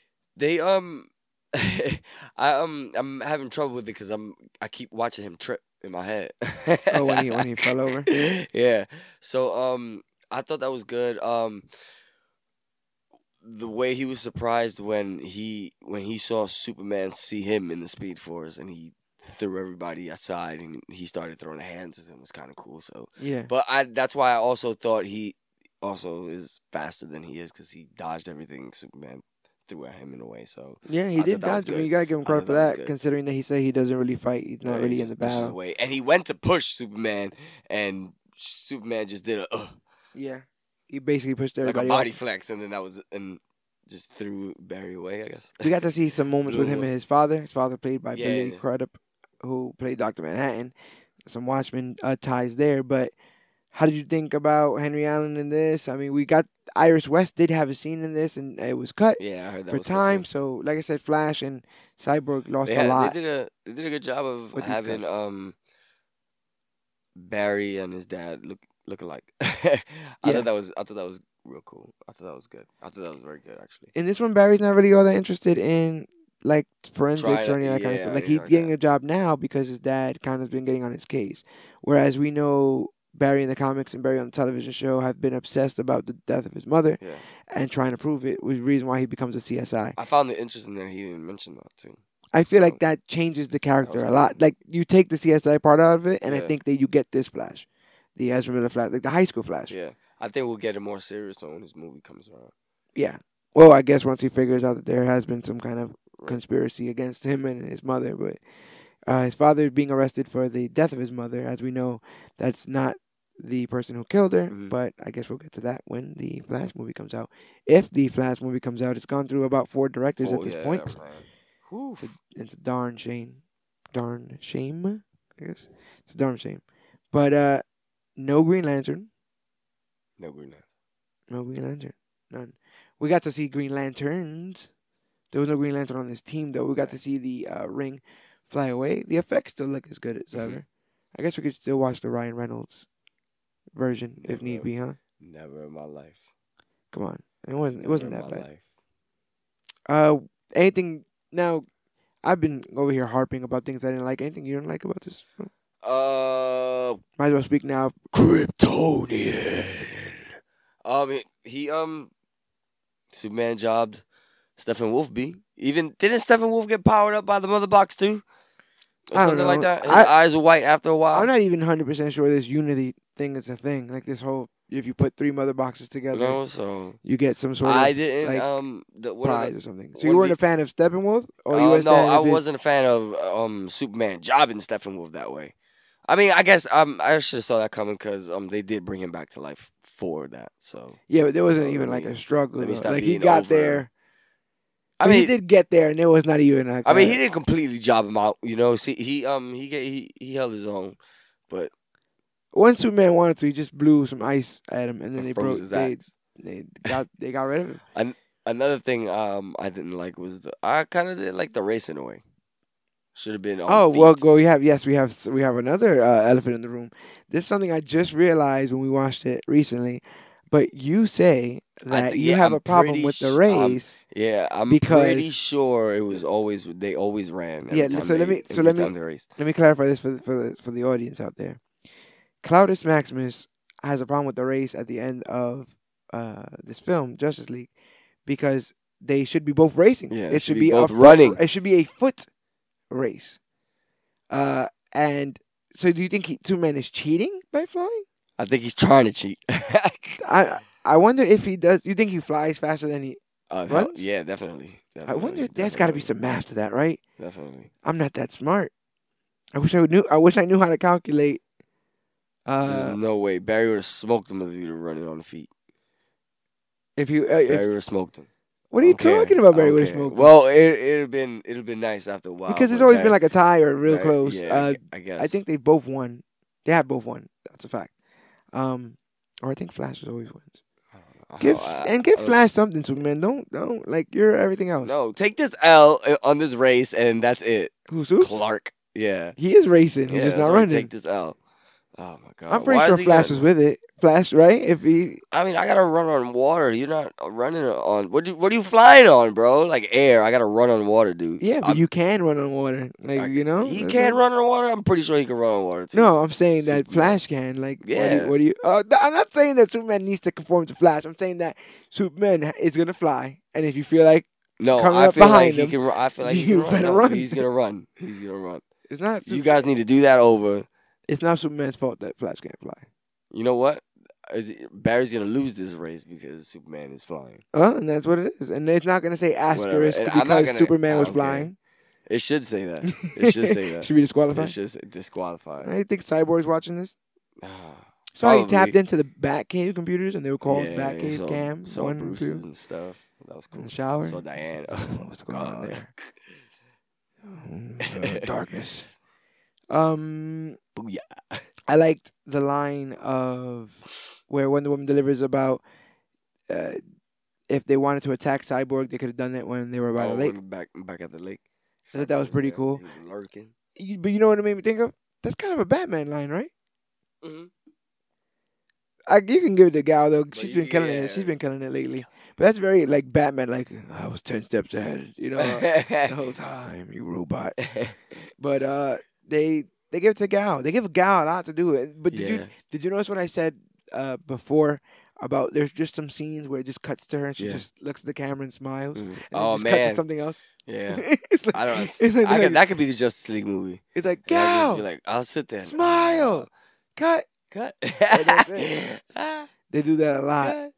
I'm having trouble with it because I keep watching him trip in my head. Oh, when he fell over. Yeah. So I thought that was good. The way he was surprised when he saw Superman see him in the Speed Force and he threw everybody aside and he started throwing hands with him was kind of cool. So yeah. But that's why I also thought he also is faster than he is because he dodged everything Superman threw at him in a way. So yeah, he did dodge. You gotta give him credit for that, considering that he said he doesn't really fight. He's not really in the battle. Away. And he went to push Superman, and Superman just did yeah. He basically pushed everybody like a body off. flex, and then that was and just threw Barry away, I guess. We got to see some moments with him and his father. His father played by Yeah. Billy Crudup, who played Dr. Manhattan. Some Watchmen ties there. But how did you think about Henry Allen in this? I mean, we got Iris West did have a scene in this, and it was cut Yeah, I heard that for was cut, time. too. So, like I said, Flash and Cyborg lost a lot. They did a good job of with these having cuts. Barry and his dad look alike. Yeah. thought that was real cool. I thought that was good. I thought that was very good, actually. In this one, Barry's not really all that interested in like forensics or any of that kind of yeah, stuff. Like I he's heard getting that. a job now because his dad kind of been getting on his case. Whereas we know Barry in the comics and Barry on the television show have been obsessed about the death of his mother Yeah. and trying to prove it, was the reason why he becomes a CSI. I found it interesting that he didn't mention that too. I feel So, like that changes the character was a lot. cool. Like you take the CSI part out of it, and I Yeah. think that you get this Flash, the Ezra Miller Flash, like the high school Flash. Yeah, I think we'll get a more serious one when his movie comes around. Yeah. Well, I guess once he figures out that there has been some kind of Right. conspiracy against him and his mother, but his father being arrested for the death of his mother, as we know, that's not the person who killed her. Mhm. But I guess we'll get to that when the Flash movie comes out. If the Flash movie comes out, it's gone through about 4 directors at this point. Man. Whew. It's a darn shame. Darn shame, I guess. It's a darn shame. But no Green Lantern. No Green Lantern. No Green Lantern. None. We got to see Green Lanterns. There was no Green Lantern on this team, though. We got to see the ring fly away. The effects still look as good as ever. I guess we could still watch the Ryan Reynolds version if need be, huh? Never in my life. Come on. It wasn't Never that in my bad. life. Anything now, I've been over here harping about things I didn't like. Anything you didn't like about this? Might as well speak now. Kryptonian. He Superman jobbed Stephen Wolfby. Even didn't Stephen Wolf get powered up by the mother box too? Or I don't something like know. that. His eyes were white after a while. I'm not even 100% sure this Unity thing is a thing. Like this whole, if you put 3 mother boxes together, No, so you get some sort of I didn't like, prize or something. So what you weren't the- a fan of Steppenwolf? Or you were a no, fan I of his- wasn't a fan of Superman jobbing Stephen Wolf that way. I mean, I guess I should have saw that coming because they did bring him back to life for that. So Yeah, but there wasn't So even let like me- a struggle. let me though. stop Like he being got over- there. I But he mean, did get there, and there was not even like. I mean, he didn't completely job him out. You know, see, he held his own, but When Superman wanted to, he just blew some ice at him, and then And they froze broke. his They, axe. they got rid of him. another thing I didn't like was I kind of didn't like the race in a way. Should have been on Oh feet. well, we have another elephant in the room. This is something I just realized when we watched it recently. But you say that you have I'm a problem pretty with the sh- race. Yeah, I'm Because- pretty sure it was they always ran. Every Yeah, time so let me- every time they raced. Let me clarify this for the audience out there. Cloudus Maximus has a problem with the race at the end of this film, Justice League, because they should be both racing. Yeah, it should be both a foot- running. It should be a foot race. And so, do you think Superman is cheating by flying? I think he's trying to cheat. I wonder if he does. You think he flies faster than he? Runs? Yeah, definitely. I wonder. There's got to be some math to that, right? Definitely. I'm not that smart. I wish I knew how to calculate. There's no way Barry would have smoked him if he would have run it on the feet. If you, Barry would have smoked him. what are you talking about, Barry? Would have Okay. smoked? Well, it'd have been nice after a while. because it's but always Barry- been like a tie or real Barry- close. Yeah, I guess. I think they both won. They have both won. That's a fact. Or I think Flash always wins. Give Flash something, Superman. Don't like you're everything else. No, take this L on this race, and that's it. Who's Oops? Clark. Yeah. He is racing. He's Yeah, just that's not why running. Take this L. Oh my god. I'm pretty Why sure is he Flash gonna- is with it. Flash, right? If he, I mean, I gotta run on water. You're not running on. What are you flying on, bro? Like air. I gotta run on water, dude. yeah, but you can run on water. Like He that's can't not- run on water. I'm pretty sure he can run on water too. No, I'm saying that Superman. Flash can. Like, Yeah. What do you? I'm not saying that Superman needs to conform to Flash. I'm saying that Superman is gonna fly, and if you feel like No, coming I up feel like behind he him, can. I feel like he you can run. better No, run. He's gonna run. He's gonna run. it's not, You guys need to do that over. it's not Superman's fault that Flash can't fly. You know what? Barry's gonna lose this race because Superman is flying. Well, and that's what it is, and it's not gonna say asterisk And I'm not because gonna- Superman I was don't care. flying. It should say that. It should say that. Should be disqualified. It should say disqualified. I think Cyborg's watching this. So he Probably. tapped into the Batcave computers, and they were called Yeah, Batcave Cam saw 1 and Bruce's 2 and stuff. That was cool. in the shower. Saw Diane. What's going on God. there? Darkness. Booyah. I liked the line of where Wonder Woman delivers about if they wanted to attack Cyborg, they could have done it when they were by the lake. Back at the lake. I thought that was pretty cool. He was lurking. But you know what it made me think of? That's kind of a Batman line, right? Mm-hmm. You can give it to Gal though. She's But been killing it. She's been killing it lately. But that's very like Batman. Like I was 10 steps ahead, you know, the whole time. You robot. But they give it to Gal. They give Gal a lot to do it. But did you notice what I said before about there's just some scenes where it just cuts to her and she just looks at the camera and smiles. And oh just man, cuts to something else. Yeah, it's like, I don't know. It's like, that could be the Justice League movie. It's like And I'll Gal, just be like, I'll sit there. smile, cut. That's it. They do that a lot.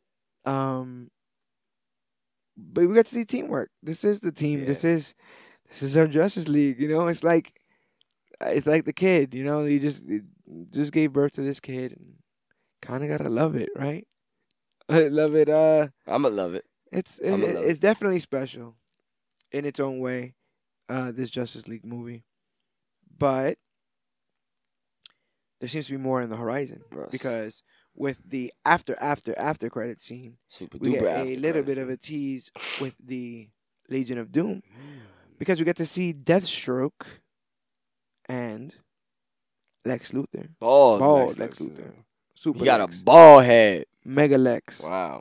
But we got to see teamwork. This is the team. Yeah. This is our Justice League. You know, it's like the kid. You know, you just gave birth to this kid, and kind of gotta love it, right? I love it. I'ma love it. It's definitely special in its own way. This Justice League movie, but there seems to be more in the horizon because with the after credit scene, we get a little bit of a tease with the Legion of Doom because we get to see Deathstroke and Lex Luthor. Bald Lex Luthor. Super. He got Lex. a bald head. Mega Lex. Wow.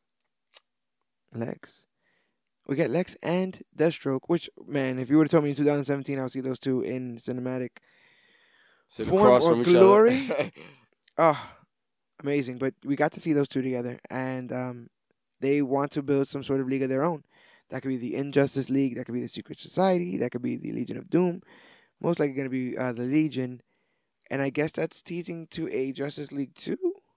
Lex. We get Lex and Deathstroke, which, man, if you would have told me in 2017 I would see those two in cinematic form or glory. Oh, amazing. But we got to see those two together, and they want to build some sort of league of their own. That could be the Injustice League. That could be the Secret Society. That could be the Legion of Doom. Most likely going to be the Legion. And I guess that's teasing to a Justice League 2.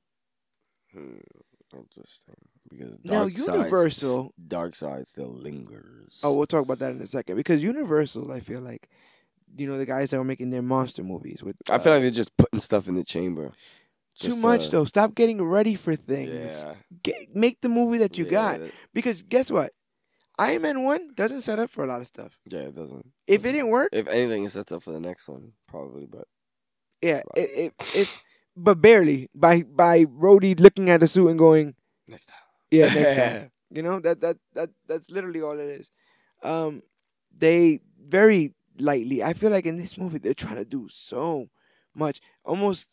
Interesting. Because Now, Universal... Darkseid still lingers. Oh, we'll talk about that in a second. Because Universal, I feel like, you know, the guys that were making their monster movies. With I feel like they're just putting stuff in the chamber. Too much, though. Stop getting ready for things. Yeah. Make the movie that you got. Because guess what? Iron Man 1 doesn't set up for a lot of stuff. Yeah, it doesn't. If it didn't work... If anything, it sets up for the next one, probably, but... Yeah, but barely. By Rhodey looking at the suit and going... Next time. Yeah, next time. You know, that's literally all it is. They very lightly... I feel like in this movie, they're trying to do so much. Almost...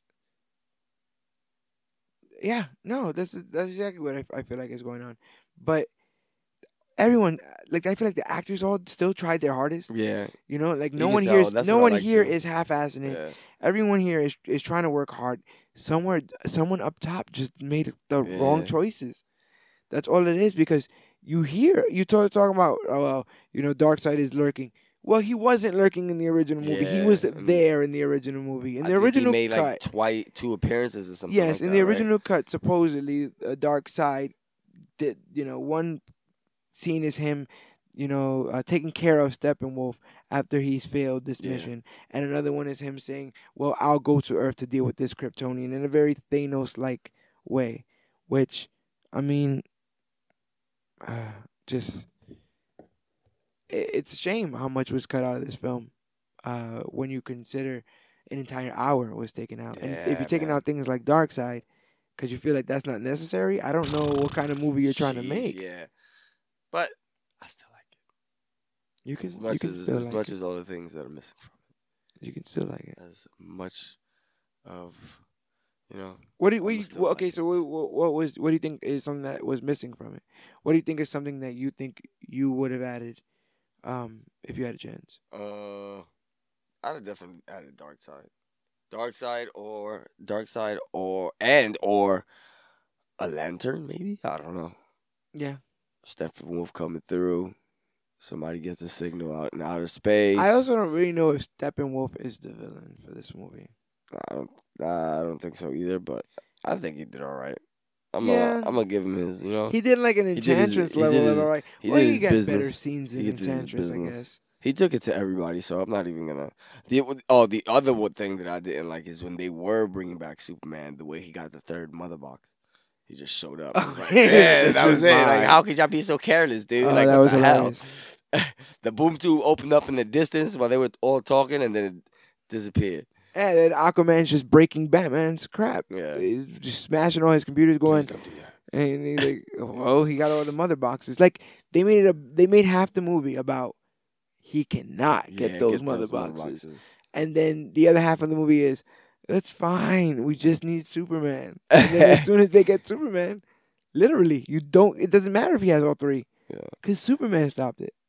Yeah, no, that's exactly what I feel like is going on. But... everyone, like, I feel like the actors all still tried their hardest. Yeah. You know, like no You one can here, tell. no one That's what I here like too. is half-assing it. Yeah. Everyone here is trying to work hard. Someone up top just made the wrong choices. That's all it is, because you talking about, oh, well, you know, Darkseid is lurking. Well, he wasn't lurking in the original movie. He was there in the original movie. In the original he made cut, like 2 appearances or something. yes, like in that, the right? original cut, supposedly Darkseid did, you know, one scene is him, you know, taking care of Steppenwolf after he's failed this mission. And another one is him saying, well, I'll go to Earth to deal with this Kryptonian in a very Thanos-like way. Which, I mean, it's a shame how much was cut out of this film when you consider an entire hour was taken out. And if you're taking out things like Darkseid, because you feel like that's not necessary, I don't know what kind of movie you're trying to make. Yeah. But I still like it. You can as much as all the things that are missing from it. You can still like it. As much of, you know. What do you think is something that was missing from it? What do you think is something that you think you would have added, if you had a chance? I'd have definitely added Darkseid or a lantern, maybe? I don't know. Yeah. Steppenwolf coming through. Somebody gets a signal out in outer space. I also don't really know if Steppenwolf is the villain for this movie. I don't think so either, but I think he did all right. I'm gonna give him his, you know. He did like an Enchantress level, all right. He got business. better scenes in Enchantress, I guess. He took it to everybody, so I'm not even gonna. The other thing that I didn't like is when they were bringing back Superman, the way he got the third mother box. He just showed up. I was like, yeah, This that was is it. Like, mine. how could y'all be so careless, dude? Oh, Like, that what was the hell? hilarious. The boom tube opened up in the distance while they were all talking, and then it disappeared. And then Aquaman's just breaking Batman's crap. Yeah. He's just smashing all his computers, going. Please don't do that. And he's like, "Oh, he got all the mother boxes." Like they made half the movie about he cannot get those mother boxes, and then the other half of the movie is it's fine. We just need Superman. And then as soon as they get Superman, literally, you don't. It doesn't matter if he has all three, because Superman stopped it.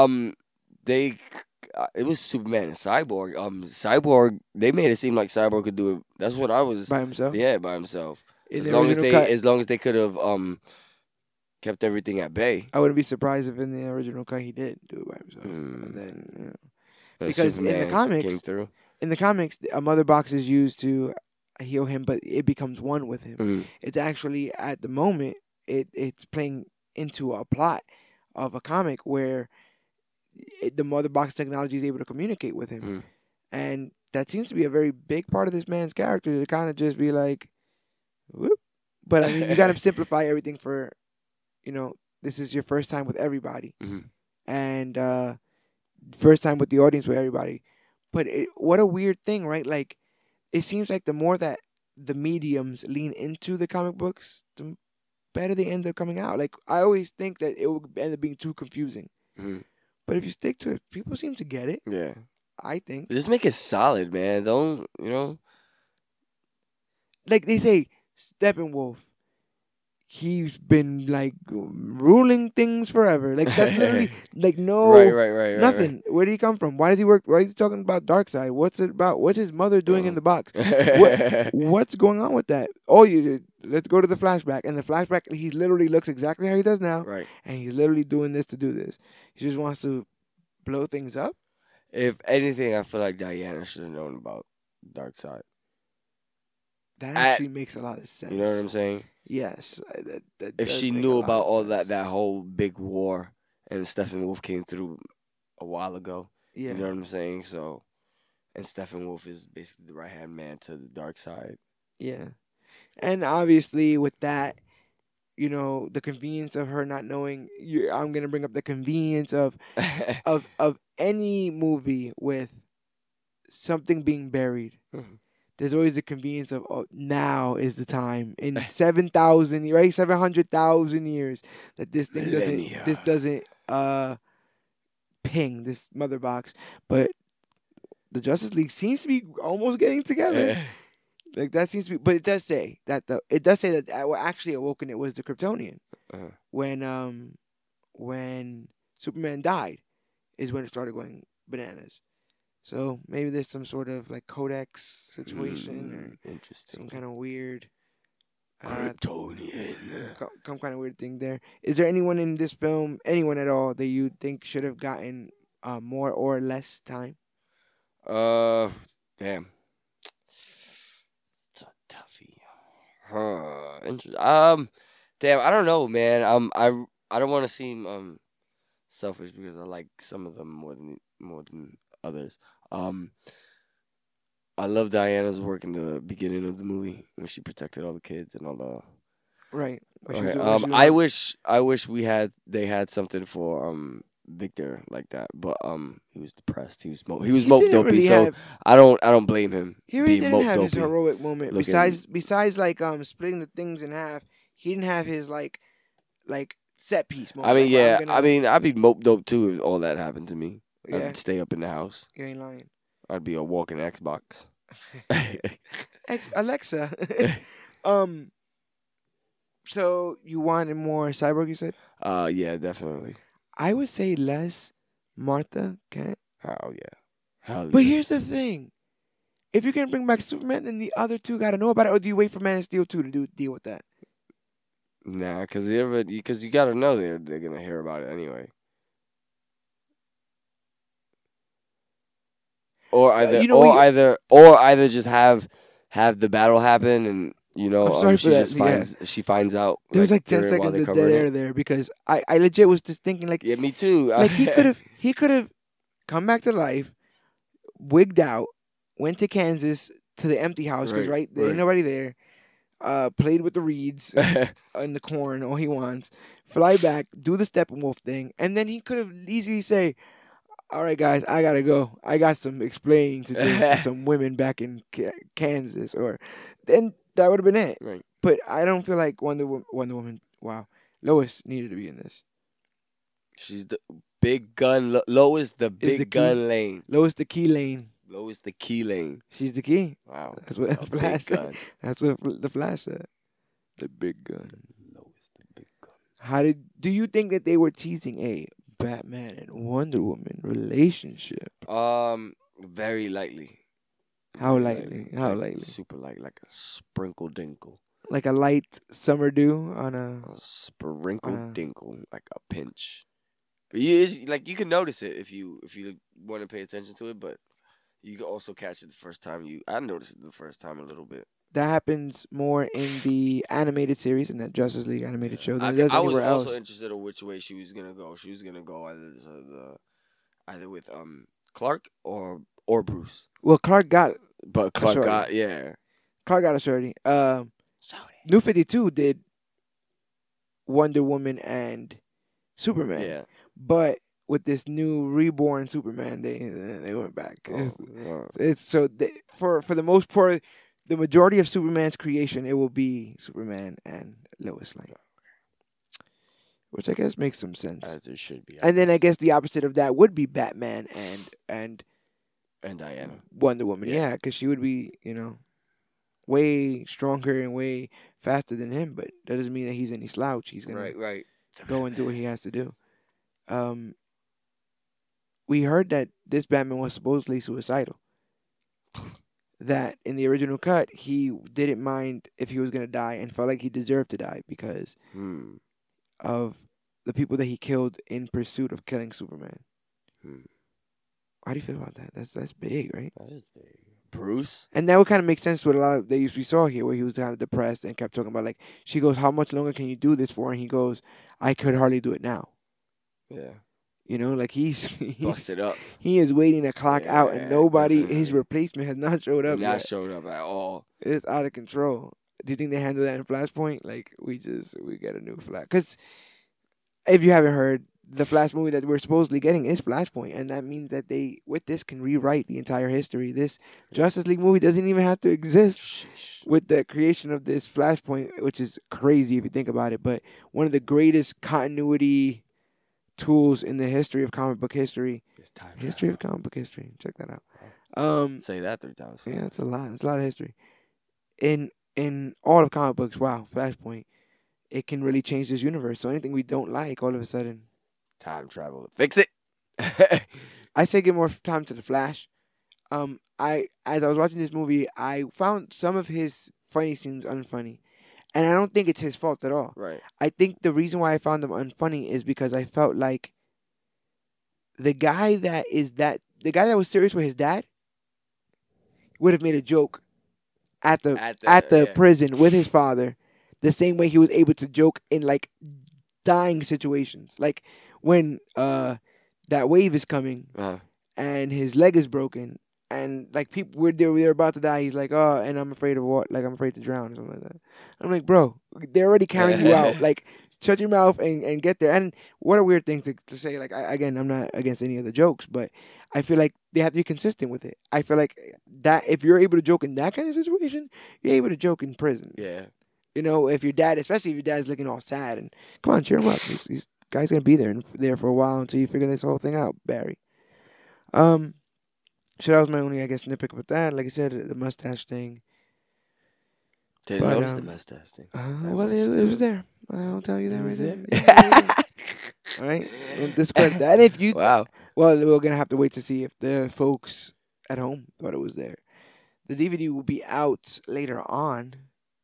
It was Superman and Cyborg. Cyborg. They made it seem like Cyborg could do it. That's what I was By himself. Yeah, by himself. In As the long as original cut. they could have kept everything at bay. I wouldn't be surprised if in the original cut he did do it by himself. And then, because Superman in the comics, came through. a mother box is used to heal him, but it becomes one with him. Mhm. It's actually at the moment it's playing into a plot of a comic where the mother box technology is able to communicate with him, Mhm. and that seems to be a very big part of this man's character to kind of just be like, whoop. But I mean, you got to simplify everything for, this is your first time with everybody, Mhm. and first time with the audience with everybody. But what a weird thing, right? Like, it seems like the more that the mediums lean into the comic books, the better they end up coming out. Like, I always think that it will end up being too confusing. Mhm. But if you stick to it, people seem to get it. Yeah. I think. Just make it solid, man. Don't Like they say, Steppenwolf, he's been like ruling things forever. Like that's literally like Right. nothing. Where did he come from? Why does he work? Why is he talking about Darkseid? What's it about? What's his mother doing in the box? What's going on with that? Oh, let's go to the flashback. And the flashback, he literally looks exactly how he does now. Right. And he's literally doing this to do this. He just wants to blow things up. If anything, I feel like Diana should have known about Darkseid. That actually makes a lot of sense. You know what I'm saying? Yes. That If does she make knew a lot about of all sense. that whole big war, and Steppenwolf came through a while ago. Yeah. You know what I'm saying? So, and Steppenwolf is basically the right hand man to the Darkseid. Yeah. And obviously with that, the convenience of her not knowing, I'm going to bring up the convenience of any movie with something being buried. Mhm. There's always the convenience of, now is the time in 700,000 years that this thing doesn't ping this mother box. But the Justice League seems to be almost getting together. Like that seems to be, but it does say that what actually awoken it was the Kryptonian. When Superman died, is when it started going bananas. So maybe there's some sort of like codex situation or Interesting. some kind of weird Kryptonian. some kind of weird thing there. Is there anyone in this film, anyone at all, that you think should have gotten more or less time? Damn. It's a toughie. Interesting. Damn. I don't know, man. I don't want to seem selfish because I like some of them more than others. I love Diana's work in the beginning of the movie when she protected all the kids and all the. Right. Okay. I wish they had something for Victor like that, but he was depressed. He was mope dopey. Really so I don't blame him. He really being didn't mope have his dopey. heroic moment. Besides like splitting the things in half, he didn't have his like set piece moment. I mean, Like, yeah. I'd be mope dope too if all that happened to me. Yeah. I'd stay up in the house. You ain't lying. I'd be a walking Xbox. Alexa. So you wanted more Cyborg, you said? Yeah, definitely. I would say less Martha Kent. Oh yeah. Hell But yes. here's the thing. If you're going to bring back Superman, then the other two got to know about it, or do you wait for Man of Steel 2 to deal with that? Nah, because you gotta know they're gonna hear about it anyway. Or either just have the battle happen and I'm sorry she for that, just finds out. There was like 10 during- while seconds they of cover dead it. air there because I legit was just thinking like Yeah, me too. he could have come back to life, wigged out, went to Kansas to the empty house because there ain't nobody there. Played with the reeds in the corn, all he wants. Fly back, do the Steppenwolf thing, and then he could have easily say, "All right, guys, I gotta go. I got some explaining to do to some women back in Kansas," or then that would have been it. Right. But I don't feel like Wonder Woman. Wow, Lois needed to be in this. She's the big gun. Lois the big gun lane. Lois the key lane. Lois the key lane. She's the key. Wow. That's what the Flash said. That's what the Flash said. The big gun. Lois the big gun. Do you think that they were teasing a Batman and Wonder Woman relationship? Very lightly. How lightly? How lightly? Super light, like a sprinkle dinkle. Like a light summer dew on a sprinkle dinkle, like a pinch. But you can notice it if you want to pay attention to it, but you can also catch it the first time. I noticed it the first time a little bit. That happens more in the animated series, in that Justice League animated show, than it does I was anywhere else. also interested in which way she was gonna go. She was gonna go either with Clark or Bruce. Well, Clark got a shorty. New 52 did Wonder Woman and Superman. Yeah. But with this new reborn Superman, they went back. For the most part, the majority of Superman's creation, it will be Superman and Lois Lane, which I guess makes some sense. As it should be. And then I guess the opposite of that would be Batman and Diana. Wonder Woman. Yeah, because she would be, way stronger and way faster than him. But that doesn't mean that he's any slouch. He's gonna go and do what he has to do. We heard that this Batman was supposedly suicidal. That in the original cut, he didn't mind if he was going to die and felt like he deserved to die because of the people that he killed in pursuit of killing Superman. How do you feel about that? That's big, right? That is big. Bruce? And that would kind of make sense with a lot of the we saw here, where he was kind of depressed and kept talking about, like, she goes, "How much longer can you do this for?" And he goes, "I could hardly do it now." Yeah. Like he's busted up. He is waiting to clock out, and nobody, his replacement has not showed up. Not showed up at all. It's out of control. Do you think they handle that in Flashpoint? Like we get a new Flash? Because if you haven't heard, the Flash movie that we're supposedly getting is Flashpoint, and that means that they with this can rewrite the entire history. This Justice League movie doesn't even have to exist with the creation of this Flashpoint, which is crazy if you think about it. But one of the greatest continuity tools in the history of comic book history. History of comic book history. Check that out. Say that 3 times. Yeah, it's a lot. It's a lot of history. In all of comic books, wow, Flashpoint, it can really change this universe. So anything we don't like, all of a sudden, time travel, fix it. I say give more time to the Flash. As I was watching this movie, I found some of his funny scenes unfunny. And I don't think it's his fault at all. Right. I think the reason why I found them unfunny is because I felt like the guy that was serious with his dad would have made a joke at the prison with his father, the same way he was able to joke in like dying situations, like when that wave is coming and his leg is broken. And like people, they're about to die. He's like, "Oh, and I'm afraid of what? Like I'm afraid to drown or something like that." I'm like, "Bro, they're already carrying you out. Like, shut your mouth and get there." And what a weird thing to say. Like, again, I'm not against any of the jokes, but I feel like they have to be consistent with it. I feel like that if you're able to joke in that kind of situation, you're able to joke in prison. Yeah. If your dad, especially if your dad's looking all sad, and come on, cheer him up. These guys gonna be there for a while until you figure this whole thing out, Barry. So that was my only, I guess, nitpick with that. Like I said, the mustache thing. Didn't notice the mustache thing. Well, it was there. I'll tell you that right there. Yeah. All right? Don't discredit that. And if you... Wow. Well, we're going to have to wait to see if the folks at home thought it was there. The DVD will be out later on.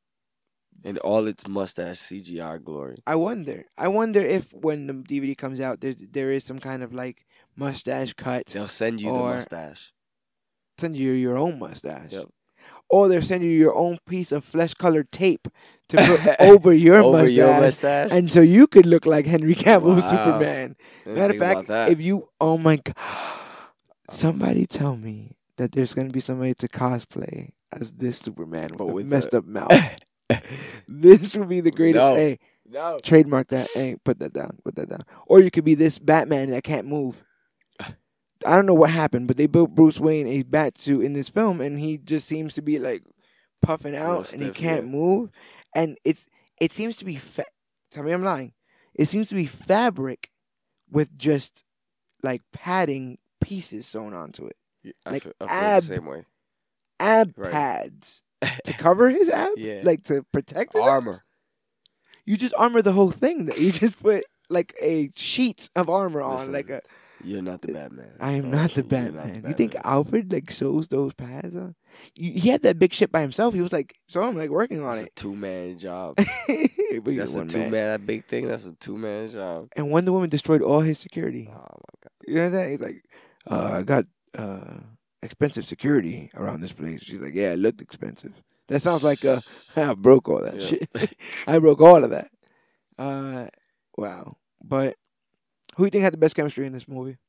In all its mustache CGI glory. I wonder if when the DVD comes out, there is some kind of, like, mustache cut. They'll send you the mustache. Send you your own mustache. Yep. Or they'll send you your own piece of flesh-colored tape to put over your mustache. And so you could look like Henry Cavill Superman. Matter of fact, if you... Oh, my God. Somebody tell me that there's gonna be somebody to cosplay as this Superman But with a with messed the- up mouth. This would be the greatest. No. Hey, No. trademark that. Hey, put that down. Put that down. Or you could be this Batman that can't move. I don't know what happened, but they built Bruce Wayne a bat suit in this film, and he just seems to be like puffing out, and he stiff, can't yeah. move. And it seems to be tell me I'm lying. It seems to be fabric with just like padding pieces sewn onto it, Yeah, like I feel ab- the same way. ab Right. pads to cover his ab, Yeah. like to protect it. Armor. You just armor the whole thing. That you just put like a sheet of armor on, Listen, like a. You're not the Batman. I am All not right? the You're not Batman. the You think Batman. Alfred like sews those pads on? He had that big shit by himself. He was like, so I'm like working on That's a 2-man job. it. But he's That's a one 2-man. man. That big thing. That's a 2-man job. And Wonder Woman destroyed all his security. Oh my god. You know that? He's like, I got expensive security around this place. She's like, yeah, it looked expensive. That sounds like I broke all that Yeah. shit. I broke all of that. Wow. But who do you think had the best chemistry in this movie?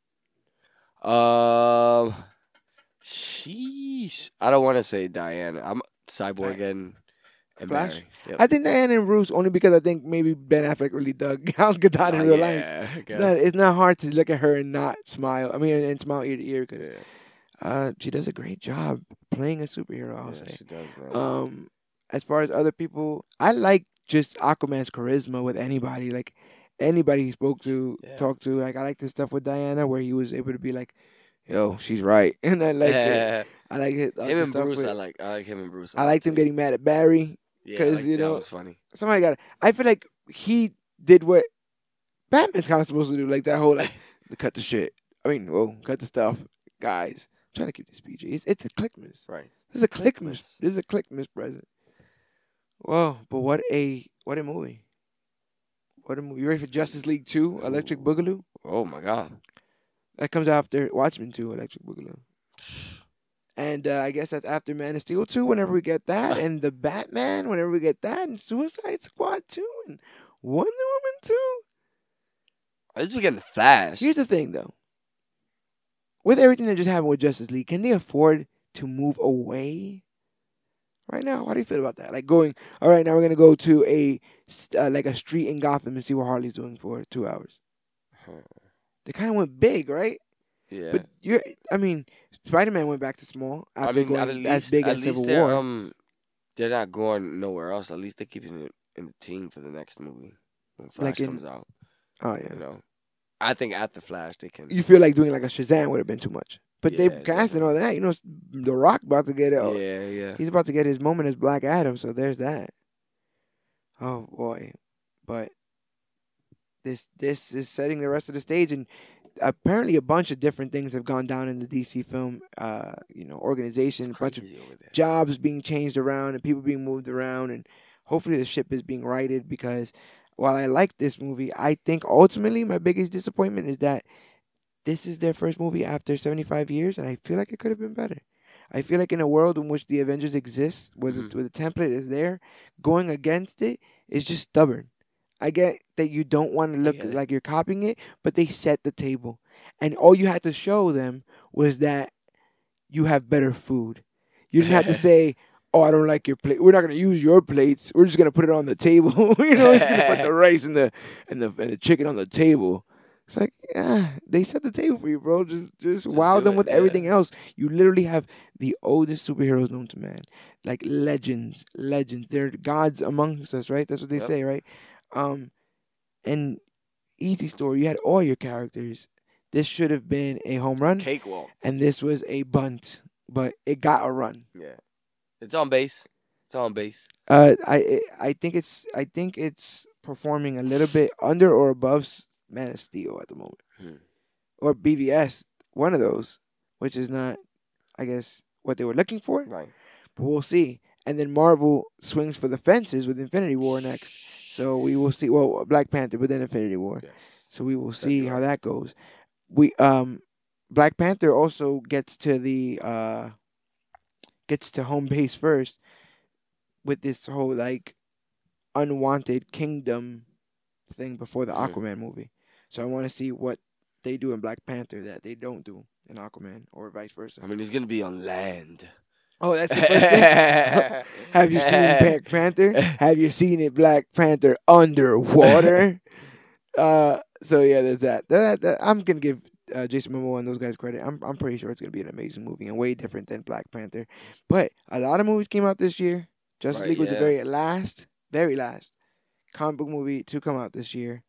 Sheesh. I don't want to say Diana. I'm Cyborg and Flash? Barry. Yep. I think Diana and Bruce only because I think maybe Ben Affleck really dug Gal Gadot in real life. Yeah, I It's not hard to look at her and not smile. I mean, and smile ear to ear because Yeah. she does a great job playing a superhero. I'll Yeah, say. she does, man. As far as other people, I like just Aquaman's charisma with anybody. Like anybody he spoke to, Yeah. talked to. Like I like this stuff with Diana where he was able to be like, "Yo, she's right," and I like it. I like it. Him and Bruce, I like him and Bruce. I liked him getting mad at Barry. Yeah, 'cause, you know, that was funny. Somebody got. I feel like he did what Batman's kind of supposed to do. Like that whole like cut the shit. I mean, whoa, cut the stuff, guys. I'm trying to keep this PG. It's a Clickmas. Right. This is a Clickmas. This is a Clickmas present. Whoa, but what a movie. What a movie. You ready for Justice League 2, Electric Boogaloo? Oh my god. That comes after Watchmen 2, Electric Boogaloo. And I guess that's after Man of Steel 2, whenever we get that. And The Batman, whenever we get that. And Suicide Squad 2. And Wonder Woman 2. I just getting the Flash. Here's the thing, though. With everything that just happened with Justice League, can they afford to move away right now? How do you feel about that? Like going, all right, now we're going to go to a street in Gotham and see what Harley's doing for 2 hours. They kind of went big, right? Yeah. But Spider-Man went back to small after going as big as Civil War. They're not going nowhere else. At least they're keeping it in the team for the next movie when Flash comes out. Oh yeah. You know, I think at the Flash they can. You feel like doing like a Shazam would have been too much, but Yeah, they casting all that. You know, The Rock about to get it. Yeah. He's about to get his moment as Black Adam. So there's that. Oh boy, but this is setting the rest of the stage, and apparently a bunch of different things have gone down in the DC film, organization. A bunch of Crazy over there. jobs being changed around and people being moved around, and hopefully the ship is being righted. Because while I like this movie, I think ultimately my biggest disappointment is that this is their first movie after 75 years, and I feel like it could have been better. I feel like in a world in which the Avengers exists, where the template is there, going against it is just stubborn. I get that you don't want to look like you're copying it, but they set the table. And all you had to show them was that you have better food. You didn't have to say, oh, I don't like your plate. We're not going to use your plates. We're just going to put it on the table. We're just going to put the rice and the chicken on the table. It's like, they set the table for you, bro. Just wow them with everything else. You literally have the oldest superheroes known to man. Like legends. They're gods amongst us, right? That's what they say, right? And easy story. You had all your characters. This should have been a home run. Cakewalk. And this was a bunt. But it got a run. Yeah. It's on base. I think it's performing a little bit under or above Man of Steel at the moment. Or BVS, one of those, which is not, I guess, what they were looking for. Right. But we'll see. And then Marvel swings for the fences with Infinity War next. So we will see. Well, Black Panther, but then Infinity War. Yes. So we will see how that goes. Black Panther also gets to home base first with this whole like unwanted kingdom thing before the Aquaman movie. So I want to see what they do in Black Panther that they don't do in Aquaman, or vice versa. I mean, he's gonna be on land. Oh, that's the first thing. Have you seen Black Panther? Have you seen it, Black Panther underwater? So yeah, there's that. I'm gonna give Jason Momoa and those guys credit. I'm pretty sure it's gonna be an amazing movie and way different than Black Panther. But a lot of movies came out this year. Justice Right, League was the yeah. very last comic book movie to come out this year.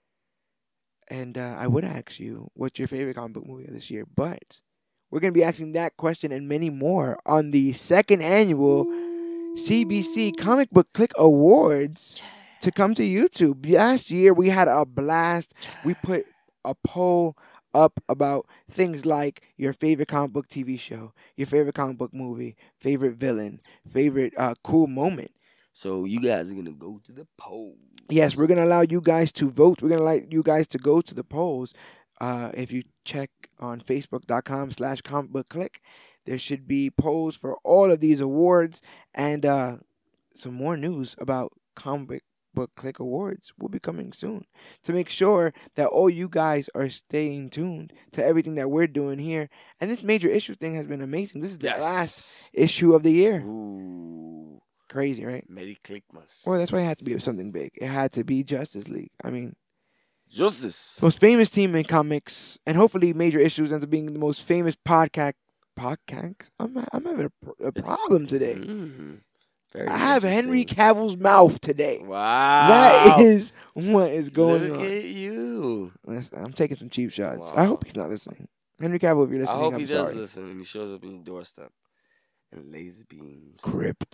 And I would ask you, what's your favorite comic book movie of this year? But we're going to be asking that question and many more on the second annual CBC Comic Book Click Awards to come to YouTube. Last year, we had a blast. We put a poll up about things like your favorite comic book TV show, your favorite comic book movie, favorite villain, favorite cool moment. So you guys are gonna go to the poll. Yes, we're going to allow you guys to vote. We're going to allow you guys to go to the polls. If you check on Facebook.com/comicbookclick, there should be polls for all of these awards, and some more news about Comic Book Click Awards will be coming soon. To make sure that all you guys are staying tuned to everything that we're doing here. And this major issue thing has been amazing. This is the last issue of the year. Ooh. Crazy, right? Merry Clickmas. Well, that's why it had to be something big. It had to be Justice League. I mean, Justice. most famous team in comics, and hopefully major issues ends up being the most famous podcast. I'm having a problem today. Very I have Henry interesting. Cavill's mouth today. Wow. That is what is going Look on. at you. I'm taking some cheap shots. Wow. I hope he's not listening. Henry Cavill, if you're I listening, hope I'm he does sorry. listen and he shows up in your doorstep. And laser beams.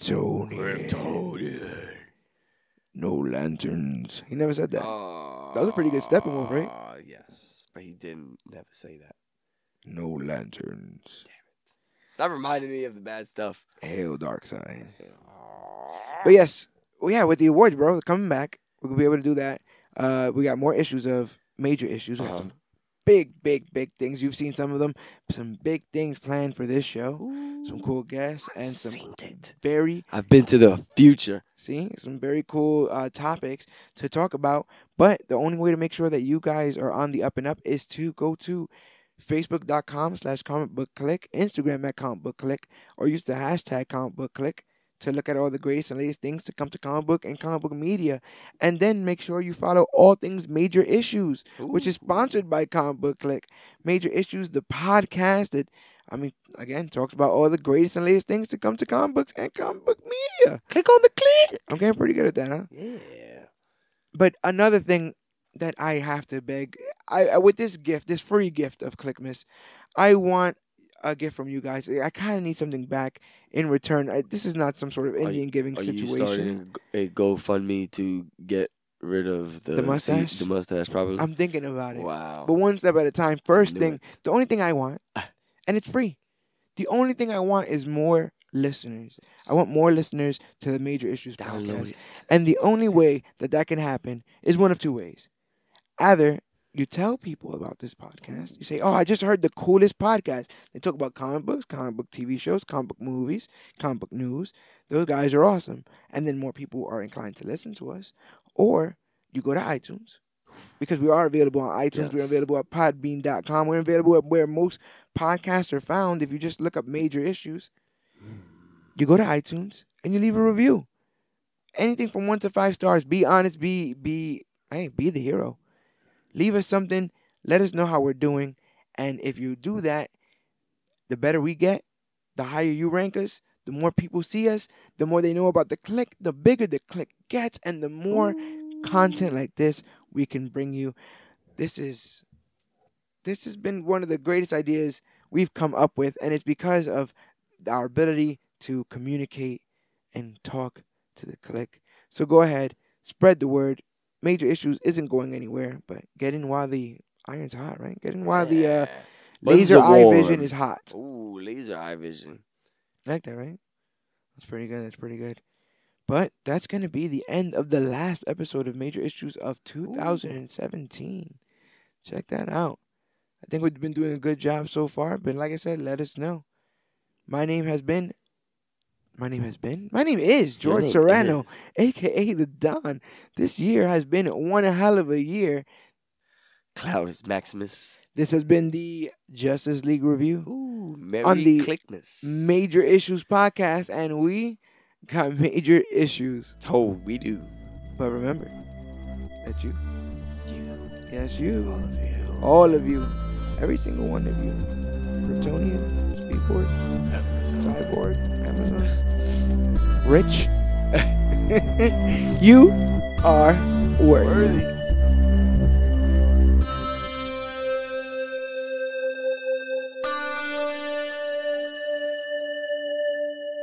Kryptonian. No lanterns. He never said that. That was a pretty good Steppenwolf, right? Yes, but he didn't never say that. No lanterns. Stop reminding me of the bad stuff. Hail, dark side. But yes, well, yeah, with the awards, bro, coming back, we're gonna be able to do that. We got more issues of major issues. We got some big things. You've seen some of them. Some big things planned for this show. Some cool guests and some I've been to the future. some very cool topics to talk about. But the only way to make sure that you guys are on the up and up is to go to Facebook.com/comicbookclick, Instagram at comicbookclick, or use the hashtag comicbookclick to look at all the greatest and latest things to come to comic book and comic book media. And then make sure you follow all things Major Issues, which is sponsored by Comic Book Click. Major Issues, the podcast that, again, talks about all the greatest and latest things to come to comic books and comic book media. Click on the click. I'm getting pretty good at that, huh? Yeah. But another thing that I have to beg, I with this gift, this free gift of Clickmas, I want a gift from you guys. I kind of need something back in return. This is not some sort of Indian giving Are you situation. starting a GoFundMe to get rid of The mustache? The mustache, probably. I'm thinking about it. Wow. But one step at a time. First Knew thing, it. the only thing I want, and it's free, the only thing I want is more listeners. I want more listeners to the Major Issues Download podcast. it. And the only way that can happen is one of two ways. Either you tell people about this podcast. You say, oh, I just heard the coolest podcast. They talk about comic books, comic book TV shows, comic book movies, comic book news. Those guys are awesome. And then more people are inclined to listen to us. Or you go to iTunes. Because we are available on iTunes. Yes. We're available at podbean.com. We're available at where most podcasts are found. If you just look up Major Issues, you go to iTunes and you leave a review. Anything from 1 to 5 stars. Be honest. Be the hero. Leave us something. Let us know how we're doing. And if you do that, the better we get, the higher you rank us, the more people see us, the more they know about the click, the bigger the click gets, and the more content like this we can bring you. This has been one of the greatest ideas we've come up with, and it's because of our ability to communicate and talk to the click. So go ahead, spread the word. Major Issues isn't going anywhere, but get in while the iron's hot, right? Get in while the laser Buns are eye warm. vision is hot. Ooh, laser eye vision. I like that, right? That's pretty good. But that's going to be the end of the last episode of Major Issues of 2017. Check that out. I think we've been doing a good job so far, but like I said, let us know. My name is George name Serrano, is. a.k.a. The Don. This year has been one hell of a year. Cloudus Maximus. This has been the Justice League review Ooh, Merry on the Clickmas. Major Issues podcast, and we got major issues. Oh, we do. But remember that you, yes, you, All of you. all of you, every single one of you, Kryptonian, Speed Force, Cyborg, Amazon, Rich, you are worthy.